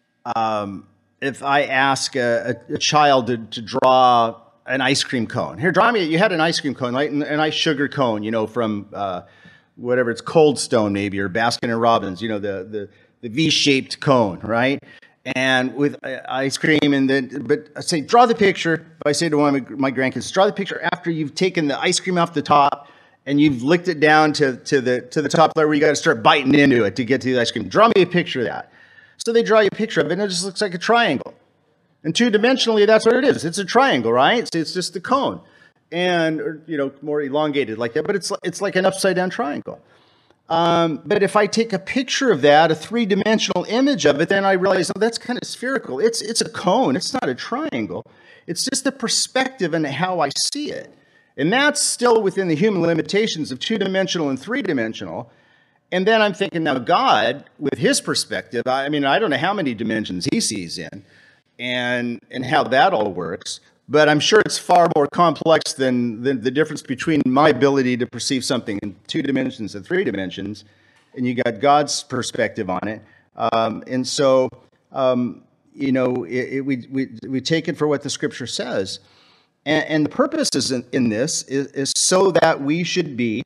B: um, if I ask a, a, a child to, to draw an ice cream cone. Here, draw me, you had an ice cream cone, right? An, an ice sugar cone, you know, from uh, whatever, it's Cold Stone maybe, or Baskin and Robbins, you know, the, the, the V-shaped cone, right? And with uh, ice cream, and then, but I say, draw the picture. If I say to one of my, my grandkids, draw the picture after you've taken the ice cream off the top and you've licked it down to, to the to the top layer where you got to start biting into it to get to the ice cream. Draw me a picture of that. So they draw you a picture of it, and it just looks like a triangle. And two-dimensionally, that's what it is. It's a triangle, right? So it's just the cone, and or, you know, more elongated like that. But it's it's like an upside-down triangle. Um, but if I take a picture of that, a three-dimensional image of it, then I realize, oh, that's kind of spherical. It's it's a cone. It's not a triangle. It's just the perspective and how I see it, and that's still within the human limitations of two-dimensional and three-dimensional. And then I'm thinking, now God, with his perspective, I mean, I don't know how many dimensions he sees in. And and how that all works, but I'm sure it's far more complex than, than the difference between my ability to perceive something in two dimensions and three dimensions, and you got God's perspective on it. Um, and so, um, you know, it, it, we, we we take it for what the Scripture says, and, and the purpose is in, in this is, is so that we should be,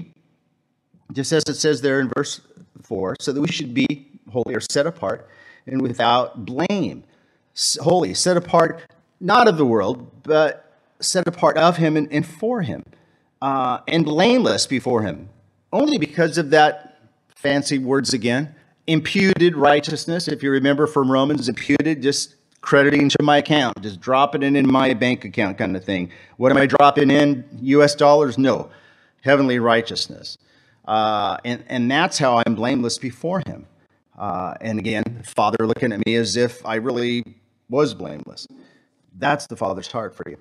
B: just as it says there in verse four, so that we should be holy or set apart and without blame. Holy, set apart, not of the world, but set apart of him and, and for him, uh, and blameless before him, only because of that fancy words again, imputed righteousness. If you remember from Romans, imputed, just crediting to my account, just dropping it in my bank account kind of thing. What am I dropping in? U S dollars? No, heavenly righteousness. Uh, and, and that's how I'm blameless before him. Uh, and again, Father looking at me as if I really was blameless. That's the Father's heart for you.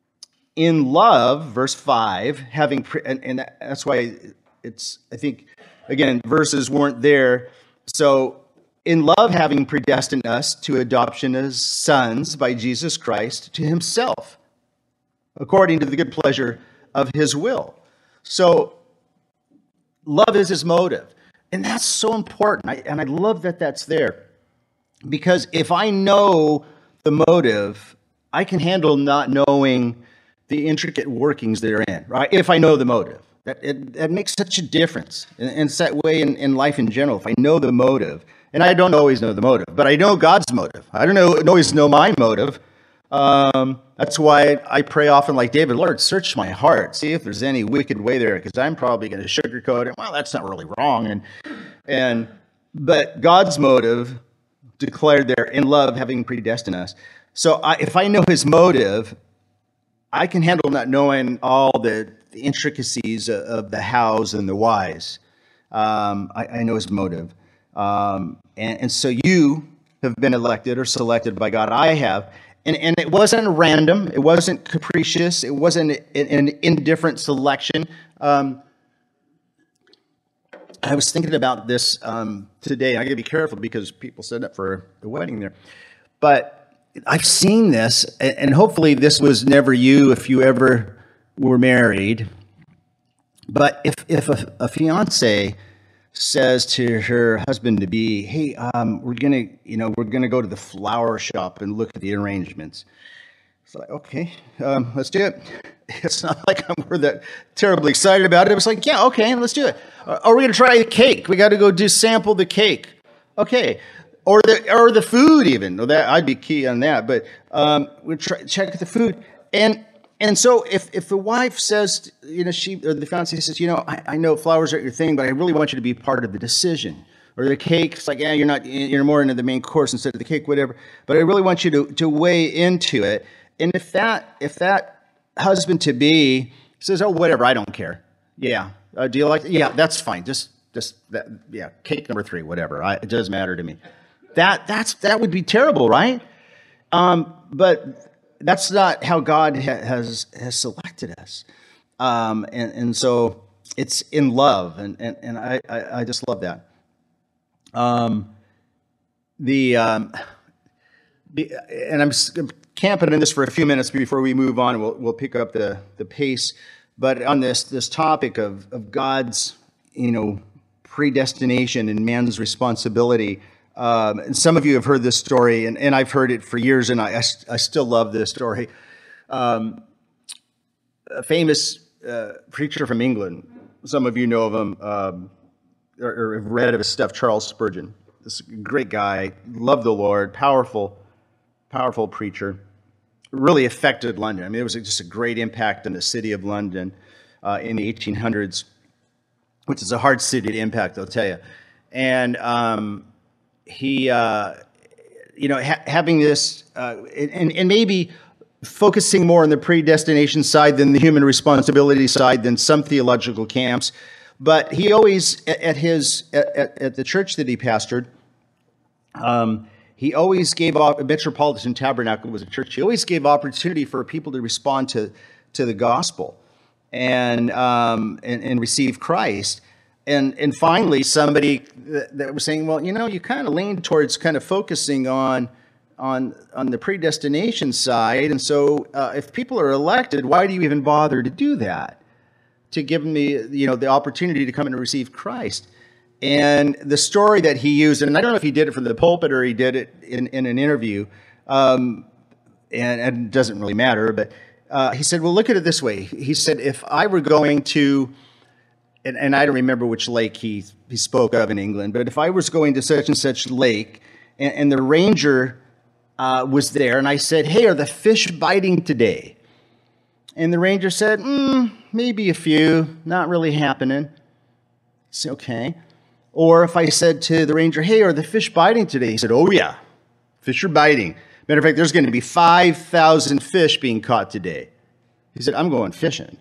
B: In love, verse five, having, pre- and, and that's why it's, I think, again, verses weren't there. So, in love, having predestined us to adoption as sons by Jesus Christ to himself, according to the good pleasure of his will. So, love is his motive. And that's so important. I, and I love that that's there. Because if I know the motive, I can handle not knowing the intricate workings therein, right? If I know the motive. That, it, that makes such a difference. And, and it's that way in, in life in general. If I know the motive, and I don't always know the motive, but I know God's motive. I don't know, always know my motive. Um, that's why I pray often like David, Lord, search my heart. See if there's any wicked way there, because I'm probably going to sugarcoat it. Well, that's not really wrong. And, and but God's motive declared there in love, having predestined us. So I, if I know his motive, I can handle not knowing all the, the intricacies of, of the hows and the whys. Um, I, I know his motive. Um, and, and so you have been elected or selected by God. I have. And, and it wasn't random. It wasn't capricious. It wasn't an, an indifferent selection. Um, I was thinking about this um, today. I got to be careful because people set up for the wedding there. But I've seen this, and hopefully this was never you if you ever were married. But if, if a, a fiance says to her husband to be, hey, um, we're gonna, you know, we're gonna go to the flower shop and look at the arrangements. It's like, okay, um, let's do it. It's not like I'm we're that terribly excited about it. It was like, yeah, okay, let's do it. Or we're gonna try the cake. We got to go do sample the cake. Okay, or the or the food even. Well, that I'd be key on that. But um, we try check the food and. And so if, if the wife says, you know, she or the fiancé says, you know, I, I know flowers aren't your thing, but I really want you to be part of the decision. Or the cake, it's like, yeah, you're not, you're more into the main course instead of the cake, whatever. But I really want you to, to weigh into it. And if that, if that husband to be says, oh, whatever, I don't care. Yeah. Uh, do you like, yeah, that's fine. Just, just that, yeah, cake number three, whatever. I, it doesn't matter to me. That, that's, that would be terrible, right? Um, but that's not how God ha- has, has selected us. Um, and, and so it's in love. And, and, and I, I, I just love that. Um, the, um, the, and I'm camping in this for a few minutes before we move on. We'll, we'll pick up the, the pace, but on this, this topic of, of God's, you know, predestination and man's responsibility. Um, and some of you have heard this story, and, and I've heard it for years, and I, I, I still love this story. Um, a famous uh, preacher from England, some of you know of him, um, or, or have read of his stuff, Charles Spurgeon. This great guy, loved the Lord, powerful, powerful preacher, really affected London. I mean, it was just a great impact on the city of London uh, in the eighteen hundreds, which is a hard city to impact, I'll tell you. And um, he, uh, you know, ha- having this, uh, and, and maybe focusing more on the predestination side than the human responsibility side than some theological camps. But he always, at his, at, at the church that he pastored, um, he always gave off, Metropolitan Tabernacle was a church, he always gave opportunity for people to respond to, to the gospel and, um, and, and receive Christ. And and finally, somebody that, that was saying, well, you know, you kind of lean towards kind of focusing on, on, on the predestination side. And so uh, if people are elected, why do you even bother to do that? To give them the, you know, the opportunity to come and receive Christ. And the story that he used, and I don't know if he did it from the pulpit or he did it in, in an interview, um, and, and it doesn't really matter, but uh, he said, well, look at it this way. He said, if I were going to, and, and I don't remember which lake he, he spoke of in England, but if I was going to such and such lake, and, and the ranger uh, was there, and I said, hey, are the fish biting today? And the ranger said, mm, maybe a few, not really happening. It's okay. Or if I said to the ranger, hey, are the fish biting today? He said, oh yeah, fish are biting. Matter of fact, there's going to be five thousand fish being caught today. He said, I'm going fishing.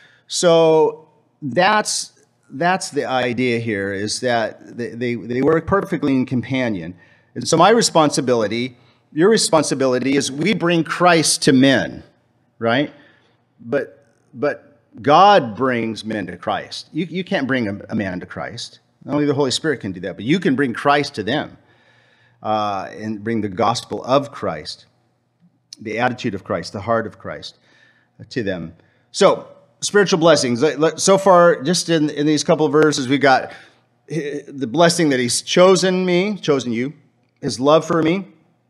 B: So that's that's the idea here, is that they, they, they work perfectly in companion. And so my responsibility, your responsibility is we bring Christ to men, right? But but God brings men to Christ. You, you can't bring a, a man to Christ. Only the Holy Spirit can do that. But you can bring Christ to them uh, and bring the gospel of Christ, the attitude of Christ, the heart of Christ to them. So, spiritual blessings. So far, just in, in these couple of verses, we got the blessing that he's chosen me, chosen you, his love for me,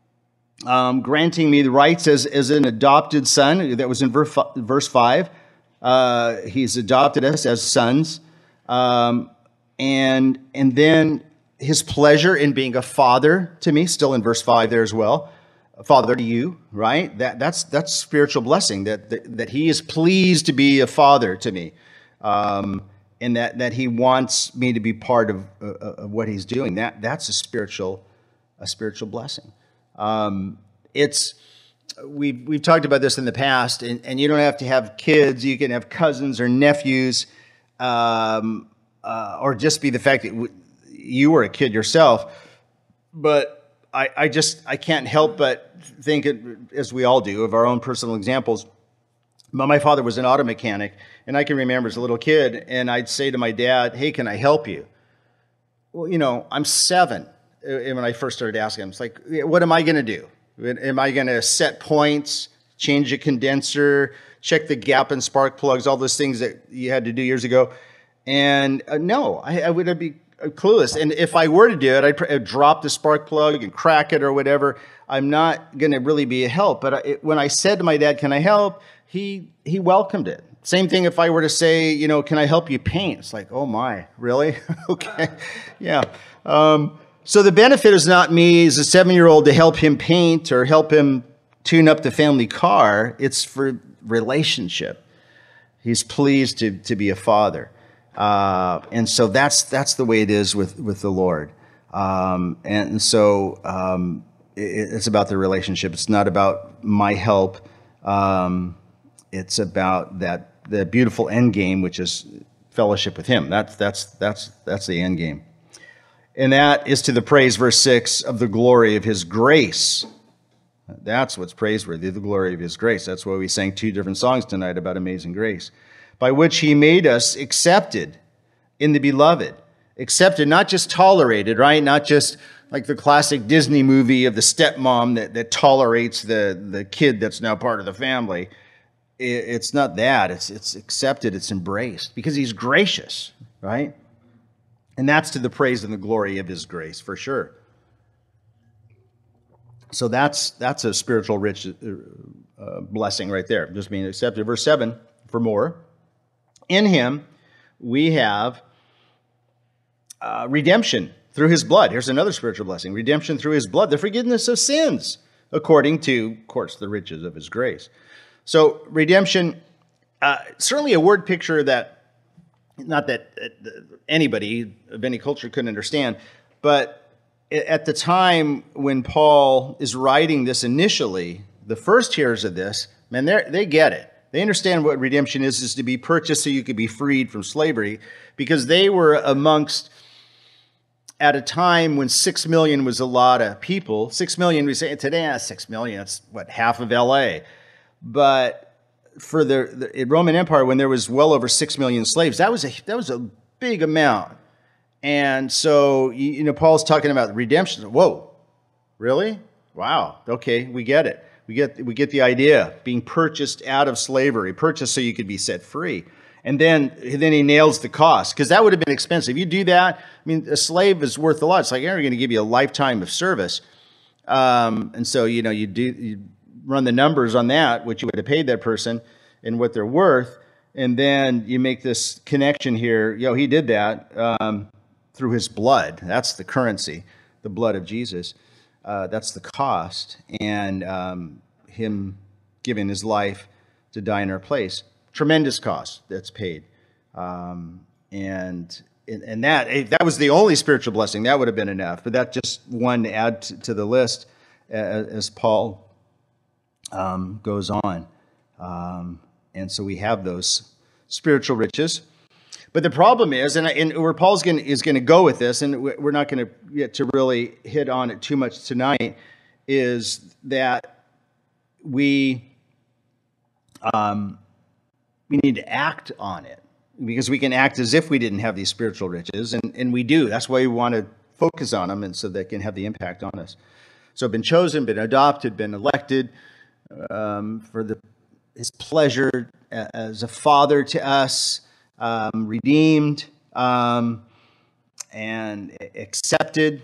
B: Um, granting me the rights as, as an adopted son. That was in verse, verse five. Uh, he's adopted us as sons. Um, and, and then his pleasure in being a father to me, still in verse five there as well. A father to you, right? That, that's, that's spiritual blessing, that, that, that he is pleased to be a father to me. Um, and that, that he wants me to be part of, uh, of what he's doing. That, that's a spiritual, a spiritual blessing. Um, it's, we've, we've talked about this in the past, and, and you don't have to have kids. You can have cousins or nephews, um, uh, or just be the fact that w- you were a kid yourself. But I, I just, I can't help but think, it, as we all do, of our own personal examples. But my father was an auto mechanic, and I can remember as a little kid, and I'd say to my dad, hey, can I help you? Well, you know, I'm seven. When I first started asking him, it's like, what am I going to do? Am I going to set points, change a condenser, check the gap in spark plugs, all those things that you had to do years ago? And uh, no, I, I would be clueless. And if I were to do it, I'd, pr- I'd drop the spark plug and crack it or whatever. I'm not going to really be a help. But I, it, when I said to my dad, can I help? He he welcomed it. Same thing if I were to say, you know, can I help you paint? It's like, oh my, really? Okay, yeah. Um, So the benefit is not me as a seven-year-old to help him paint or help him tune up the family car. It's for relationship. He's pleased to, to be a father. Uh, and so that's that's the way it is with, with the Lord. Um, and so um, it, it's about the relationship. It's not about my help. Um, it's about that the beautiful end game, which is fellowship with him. That's that's that's that's the end game. And that is to the praise, verse six, of the glory of his grace. That's what's praiseworthy, the glory of his grace. That's why we sang two different songs tonight about amazing grace, by which he made us accepted in the beloved. Accepted, not just tolerated, right? Not just like the classic Disney movie of the stepmom that, that tolerates the, the kid that's now part of the family. It, it's not that. It's, it's accepted. It's embraced because he's gracious, right? And that's to the praise and the glory of his grace, for sure. So that's that's a spiritual rich uh, blessing right there, just being accepted. Verse seven, for more. In him we have uh, redemption through his blood. Here's another spiritual blessing. Redemption through his blood, the forgiveness of sins, according to, of course, the riches of his grace. So redemption, uh, certainly a word picture that, not that anybody of any culture couldn't understand, but at the time when Paul is writing this initially, the first hearers of this, man, they get it. They understand what redemption is, is to be purchased so you could be freed from slavery, because they were amongst, at a time when six million was a lot of people. Six million, we say today, ah, six million, it's what, half of L A. But for the, the Roman Empire, when there was well over six million slaves, that was a that was a big amount. And so, you know, Paul's talking about redemption. Whoa, really? Wow. Okay, we get it. We get we get the idea. Being purchased out of slavery, purchased so you could be set free. And then, then he nails the cost, because that would have been expensive. You do that, I mean, a slave is worth a lot. It's like, they're going to give you a lifetime of service. Um, and so, you know, you do you run the numbers on that, what you would have paid that person and what they're worth. And then you make this connection here. Yo, he did that um, through his blood. That's the currency, the blood of Jesus. Uh, that's the cost. And um, him giving his life to die in our place. Tremendous cost that's paid. Um, and and that if that was the only spiritual blessing, that would have been enough. But that's just one to add to, to the list as, as Paul um, goes on. Um, and so we have those spiritual riches. But the problem is, and, and where Paul's gonna, is going to go with this, and we're not going to get to really hit on it too much tonight, is that we... Um, We need to act on it, because we can act as if we didn't have these spiritual riches, and, and we do. That's why we want to focus on them, and so they can have the impact on us. So been chosen, been adopted, been elected um, for the his pleasure as a father to us, um, redeemed, um, and accepted.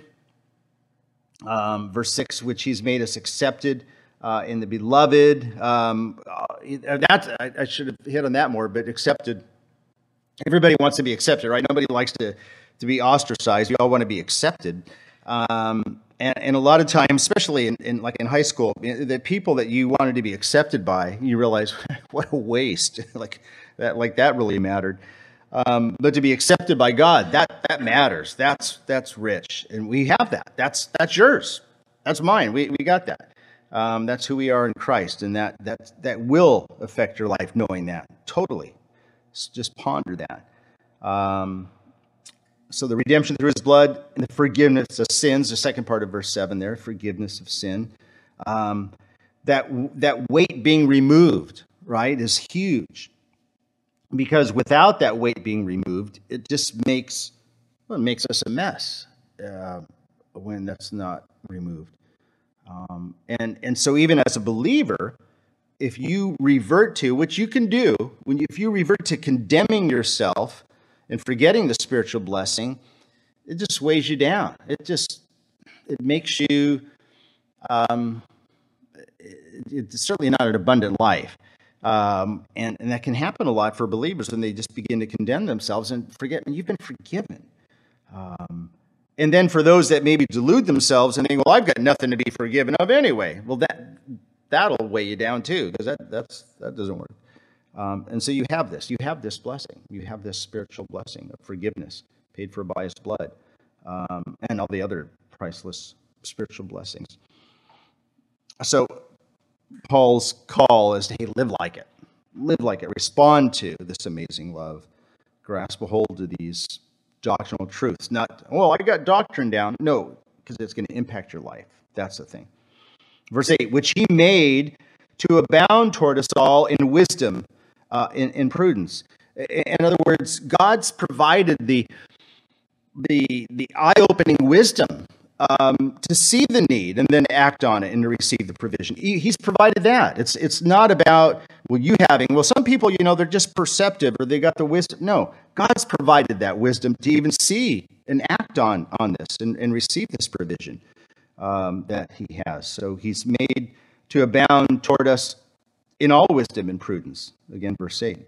B: Um, verse six, which he's made us accepted Uh, in the beloved. Um, uh, that's, I, I should have hit on that more, but accepted. Everybody wants to be accepted, right? Nobody likes to, to be ostracized. We all want to be accepted. Um, and, and a lot of times, especially in, in like in high school, the people that you wanted to be accepted by, you realize, what a waste. like that like that really mattered. Um, but to be accepted by God, that that matters. That's that's rich. And we have that. That's that's yours. That's mine. We we got that. Um, that's who we are in Christ, and that that that will affect your life, knowing that totally. Just ponder that. Um, so the redemption through his blood and the forgiveness of sins, the second part of verse seven there, forgiveness of sin. Um, that that weight being removed, right, is huge. Because without that weight being removed, it just makes, well, it makes us a mess uh, when that's not removed. Um, and, and so even as a believer, if you revert to, which you can do, when you, if you revert to condemning yourself and forgetting the spiritual blessing, it just weighs you down. It just, it makes you, um, it, it's certainly not an abundant life. Um, and, and that can happen a lot for believers when they just begin to condemn themselves and forget, you've been forgiven. Um, And then for those that maybe delude themselves and think, well, I've got nothing to be forgiven of anyway. Well, that, that'll weigh you down too, because that, that's, that doesn't work. Um, and so you have this. You have this blessing. You have this spiritual blessing of forgiveness paid for by his blood. um, and all the other priceless spiritual blessings. So Paul's call is to, hey, live like it. Live like it. Respond to this amazing love. Grasp a hold of these doctrinal truths. Not, well, I got doctrine down. No, because it's going to impact your life. That's the thing. Verse eight, which he made to abound toward us all in wisdom, uh, in, in prudence. In other words, God's provided the, the, the eye-opening wisdom um, to see the need and then act on it and to receive the provision. He, he's provided that. It's, it's not about, well, you having, well, some people, you know, they're just perceptive or they got the wisdom. No, God's provided that wisdom to even see and act on, on this and, and receive this provision um, that he has. So he's made to abound toward us in all wisdom and prudence. Again, verse eight.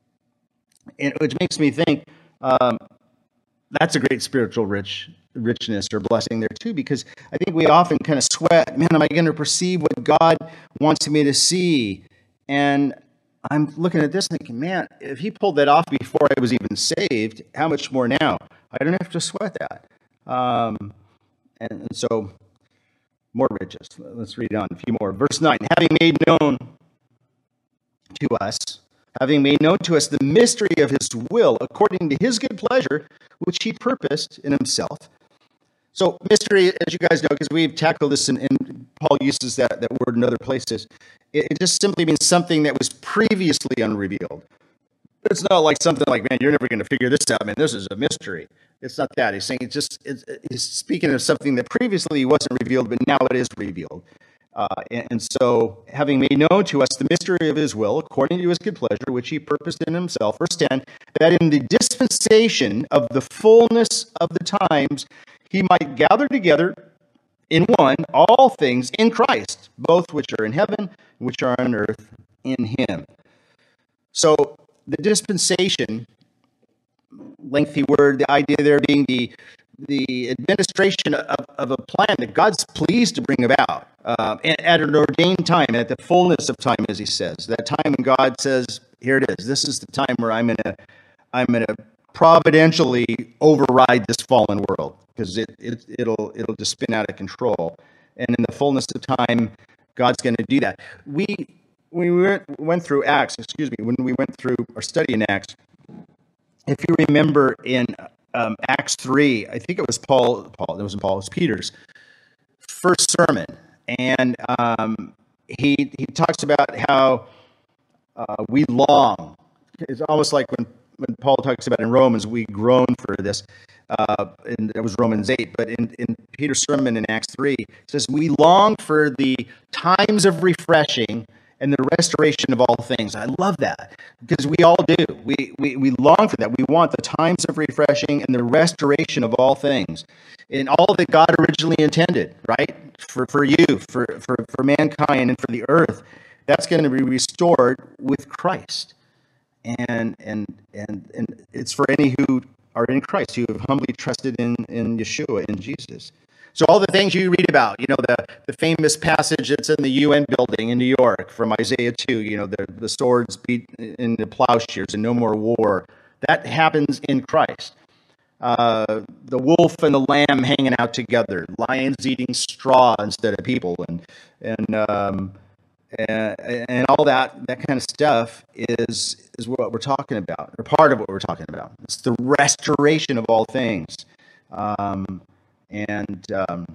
B: And which makes me think um, that's a great spiritual rich richness or blessing there too, because I think we often kind of sweat, man, am I going to perceive what God wants me to see? And I'm looking at this thinking, man, if he pulled that off before I was even saved, how much more now? I don't have to sweat that. Um, and, and so, more riches. Let's read on a few more. Verse nine, having made known to us, having made known to us the mystery of his will, according to his good pleasure, which he purposed in himself. So mystery, as you guys know, because we've tackled this, and, and Paul uses that, that word in other places, it, it just simply means something that was previously unrevealed. It's not like something like, man, you're never going to figure this out, man, this is a mystery. It's not that. He's saying it's just, it's, he's speaking of something that previously wasn't revealed, but now it is revealed. Uh, and, and so, having made known to us the mystery of his will, according to his good pleasure, which he purposed in himself, verse ten, that in the dispensation of the fullness of the times, he might gather together in one all things in Christ, both which are in heaven, which are on earth, in him. So, the dispensation, lengthy word, the idea there being the the administration of, of a plan that God's pleased to bring about uh, at an ordained time, at the fullness of time, as he says. That time when God says, here it is. This is the time where I'm going to I'm going to providentially override this fallen world, because it, it, it'll, it'll just spin out of control. And in the fullness of time, God's going to do that. We, we went, went through Acts, excuse me, when we went through our study in Acts, if you remember in Um, Acts three, I think it was Paul, Paul, it wasn't Paul, it was Peter's first sermon. And um, he he talks about how uh, we long. It's almost like when, when Paul talks about in Romans, we groan for this. Uh, and that was Romans eight. But in, in Peter's sermon in Acts three, it says, we long for the times of refreshing and the restoration of all things. I love that, because we all do. We, we we long for that. We want the times of refreshing and the restoration of all things, in all that God originally intended, right? For for you, for, for, for mankind, and for the earth. That's going to be restored with Christ. And and and and it's for any who are in Christ, who have humbly trusted in, in Yeshua, in Jesus. So all the things you read about, you know, the, the famous passage that's in the U N building in New York from Isaiah two, you know, the, the swords beat into plowshares and no more war, that happens in Christ. Uh, the wolf and the lamb hanging out together, lions eating straw instead of people, and and um, and, and all that that kind of stuff is is what we're talking about, or part of what we're talking about. It's the restoration of all things. Um, And um,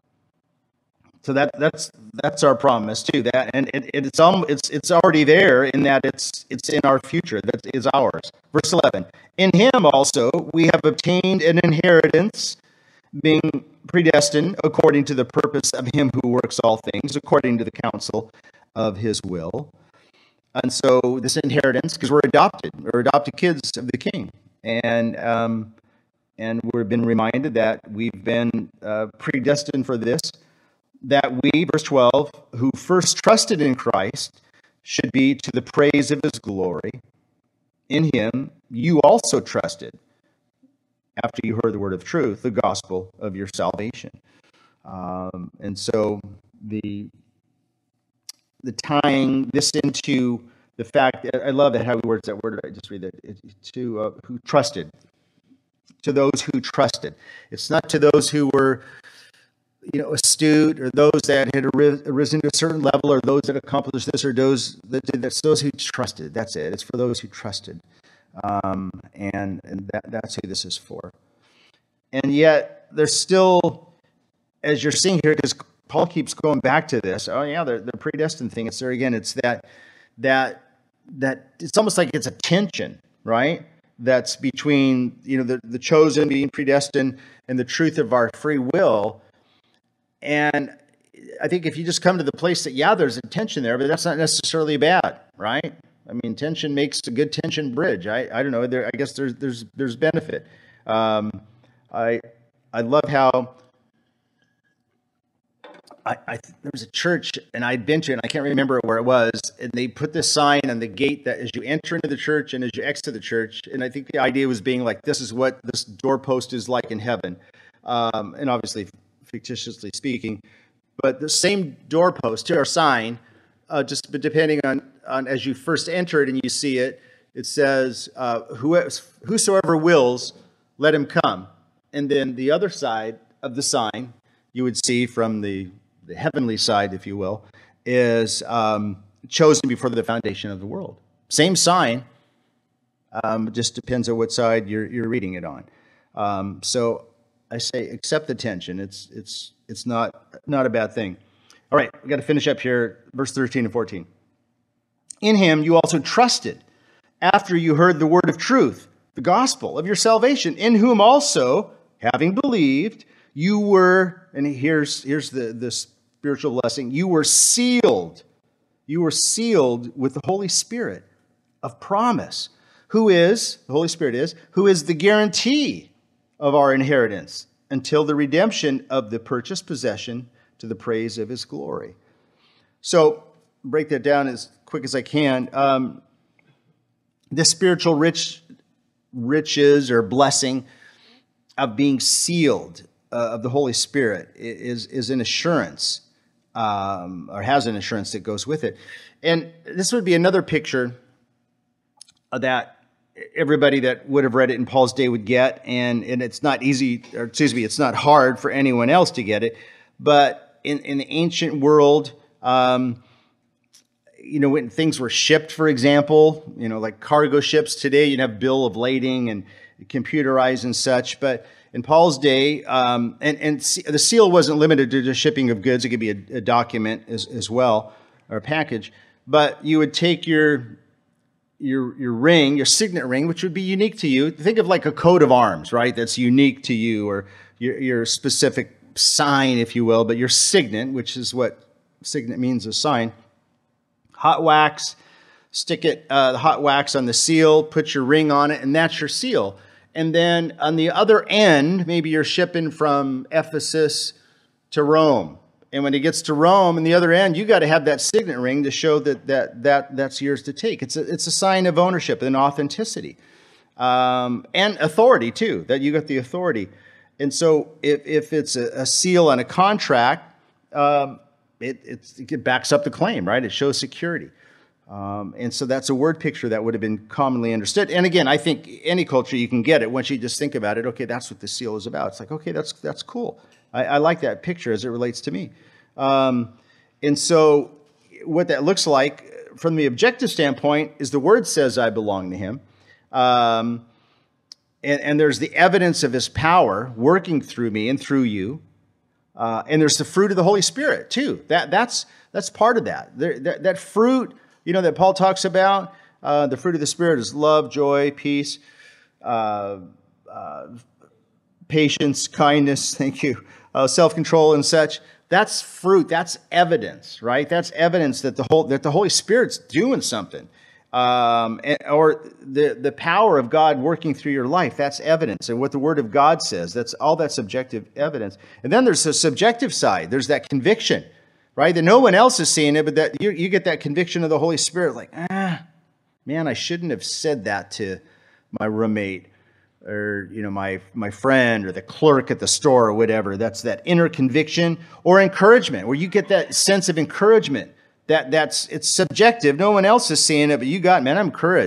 B: so that that's that's our promise too. That and it, it's um it's it's already there in that it's it's in our future. That is ours. Verse eleven. In him also we have obtained an inheritance, being predestined according to the purpose of him who works all things according to the counsel of his will. And so this inheritance, because we're adopted, we're adopted kids of the King, and um, and we've been reminded that we've been uh, predestined for this, that we, verse twelve, who first trusted in Christ, should be to the praise of his glory. In him you also trusted, after you heard the word of truth, the gospel of your salvation. Um, and so the the tying this into the fact, I love that how he words that word, I just read that, to uh, who trusted. to those who trusted. It's not to those who were, you know, astute, or those that had arisen to a certain level, or those that accomplished this, or those that did this. Those who trusted. That's it. It's for those who trusted, um, and and that, that's who this is for. And yet, there's still, as you're seeing here, because Paul keeps going back to this. Oh yeah, the the predestined thing. It's there again. It's that that that it's almost like it's a tension, right? That's between, you know, the the chosen being predestined and the truth of our free will. And I think if you just come to the place that, yeah, there's a tension there, but that's not necessarily bad, right? I mean, tension makes a good tension bridge. I, I don't know. There, I guess there's there's there's benefit. Um, I I love how I, I there was a church, and I'd been to it, and I can't remember where it was, and they put this sign on the gate that as you enter into the church and as you exit the church, and I think the idea was being like, this is what this doorpost is like in heaven, um, and obviously, fictitiously speaking, but the same doorpost or sign, uh, just depending on, on as you first enter it and you see it, it says, uh, whosoever wills, let him come. And then the other side of the sign, you would see from the, the heavenly side, if you will, is um, chosen before the foundation of the world. Same sign, um, it just depends on what side you're, you're reading it on. Um, so I say, accept the tension. It's it's it's not not a bad thing. All right, we got to finish up here, verse thirteen and fourteen. In him you also trusted, after you heard the word of truth, the gospel of your salvation, in whom also, having believed, you were, and here's here's the, the spiritual blessing, you were sealed. You were sealed with the Holy Spirit of promise, who is, the Holy Spirit is, who is the guarantee of our inheritance until the redemption of the purchased possession to the praise of his glory. So, break that down as quick as I can. Um, this spiritual rich riches or blessing of being sealed uh, of the Holy Spirit is, is an assurance, um, or has an assurance that goes with it. And this would be another picture of that everybody that would have read it in Paul's day would get, and, and it's not easy, or excuse me, it's not hard for anyone else to get it. But in, in the ancient world, um, you know, when things were shipped, for example, you know, like cargo ships today, you'd have bill of lading and computerized and such. But in Paul's day, um, and, and the seal wasn't limited to just shipping of goods. It could be a, a document as, as well, or a package. But you would take your your your ring, your signet ring, which would be unique to you. Think of like a coat of arms, right? That's unique to you, or your, your specific sign, if you will, but your signet, which is what signet means, a sign. Hot wax, stick it, uh, the hot wax on the seal, put your ring on it, and that's your seal. And then on the other end, maybe you're shipping from Ephesus to Rome. And when it gets to Rome, and the other end, you got to have that signet ring to show that that that that's yours to take. It's a it's a sign of ownership and authenticity, um, and authority too. That you got the authority. And so, if if it's a, a seal on a contract, um, it it's, it backs up the claim, right? It shows security. Um, and so that's a word picture that would have been commonly understood. And again, I think any culture you can get it once you just think about it. Okay, that's what the seal is about. It's like, okay, that's that's cool. I, I like that picture as it relates to me. Um, and so what that looks like from the objective standpoint is the word says I belong to him. Um, and, and there's the evidence of his power working through me and through you. Uh, and there's the fruit of the Holy Spirit too. That that's that's part of that. There, that, that fruit, you know, that Paul talks about, uh, the fruit of the Spirit is love, joy, peace, uh, uh, patience, kindness, thank you, uh, self-control and such. That's fruit. That's evidence, right? That's evidence that the whole that the Holy Spirit's doing something, um, and, or the the power of God working through your life. That's evidence, and what the Word of God says. That's all that subjective evidence. And then there's the subjective side. There's that conviction, right? That no one else is seeing it, but that you you get that conviction of the Holy Spirit. Like, ah, man, I shouldn't have said that to my roommate, or, you know, my my friend, or the clerk at the store, or whatever. That's that inner conviction or encouragement, where you get that sense of encouragement. That that's it's subjective. No one else is seeing it, but you got, man, I'm encouraged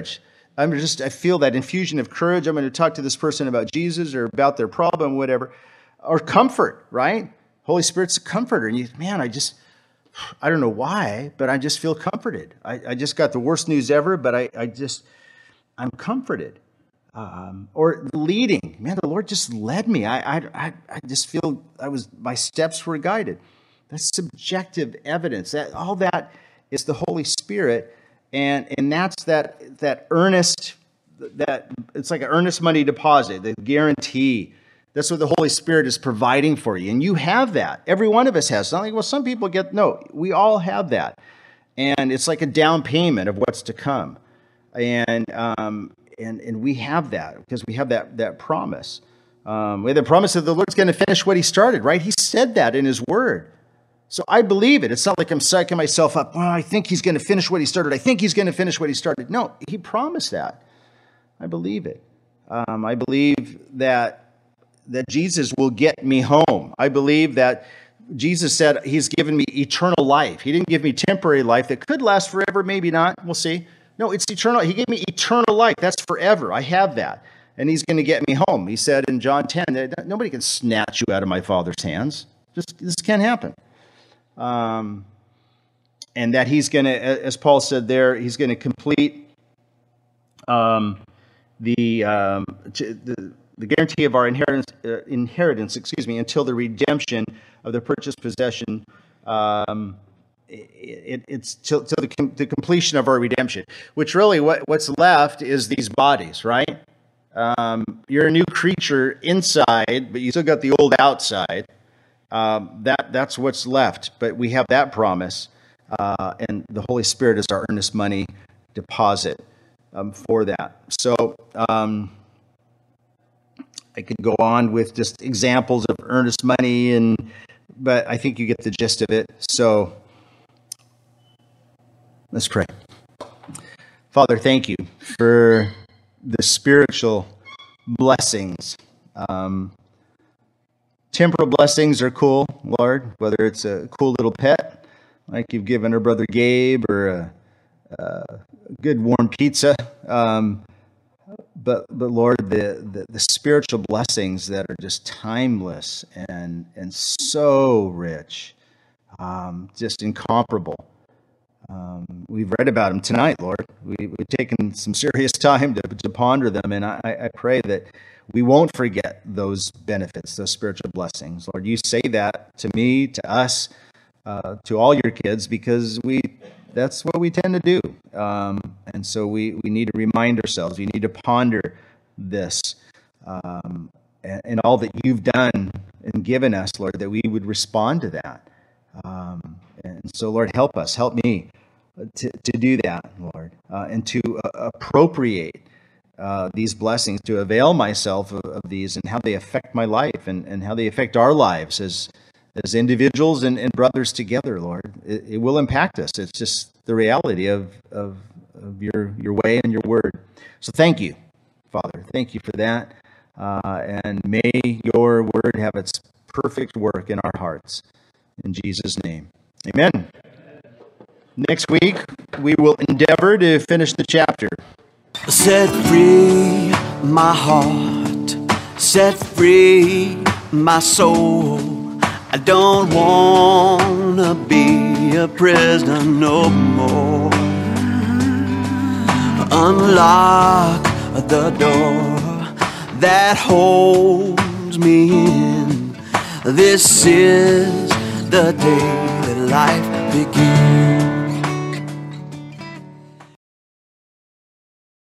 B: I'm just, I feel that infusion of courage. I'm going to talk to this person about Jesus or about their problem, whatever. Or comfort, right? Holy Spirit's a comforter. And you, man, I just, I don't know why, but I just feel comforted. I, I just got the worst news ever, but I, I just, I'm comforted. Um, or leading, man, the Lord just led me. I, I, I just feel I was, my steps were guided. That's subjective evidence. That all that is the Holy Spirit, and and that's that that earnest, that it's like an earnest money deposit, the guarantee. That's what the Holy Spirit is providing for you, and you have that. Every one of us has. It's not like, well, some people get, no, we all have that, and it's like a down payment of what's to come, and um, and and we have that because we have that that promise. Um, we have the promise that the Lord's going to finish what He started. Right? He said that in His Word. So I believe it. It's not like I'm psyching myself up. Well, I think He's going to finish what He started. I think He's going to finish what He started. No, He promised that. I believe it. Um, I believe that that Jesus will get me home. I believe that Jesus said He's given me eternal life. He didn't give me temporary life that could last forever, maybe not. We'll see. No, it's eternal. He gave me eternal life. That's forever. I have that. And He's going to get me home. He said in John ten, that nobody can snatch you out of my Father's hands. Just, this can't happen. Um, and that He's going to, as Paul said there, He's going to complete um, the, um, the the guarantee of our inheritance, uh, inheritance, excuse me, until the redemption of the purchased possession. Um, it, it, it's till, till the, com- the completion of our redemption. Which really, what, what's left is these bodies, right? Um, you're a new creature inside, but you still got the old outside. Um, that that's what's left, but we have that promise, uh, and the Holy Spirit is our earnest money deposit um, for that. So um, I could go on with just examples of earnest money, and but I think you get the gist of it. So let's pray. Father, thank you for the spiritual blessings. Um, Temporal blessings are cool, Lord, whether it's a cool little pet, like you've given our brother Gabe, or a, a good warm pizza. Um, but, but Lord, the, the, the spiritual blessings that are just timeless and, and so rich, um, just incomparable. Um, we've read about them tonight, Lord. We, we've taken some serious time to, to ponder them, and I, I pray that we won't forget those benefits, those spiritual blessings. Lord, you say that to me, to us, uh, to all your kids, because we that's what we tend to do. Um, and so we, we need to remind ourselves, we need to ponder this um, and, and all that you've done and given us, Lord, that we would respond to that. Um, and so, Lord, help us, help me to, to do that, Lord, uh, and to uh, appropriate Uh, these blessings, to avail myself of, of these and how they affect my life and, and how they affect our lives as as individuals and, and brothers together, Lord. It, it will impact us. It's just the reality of, of, of your, your way and your word. So thank you, Father. Thank you for that. Uh, and may your word have its perfect work in our hearts. In Jesus' name, amen. Next week, we will endeavor to finish the chapter.
A: Set free my heart, set free my soul. I don't wanna be a prisoner no more. Unlock the door that holds me in. This is the day that life begins.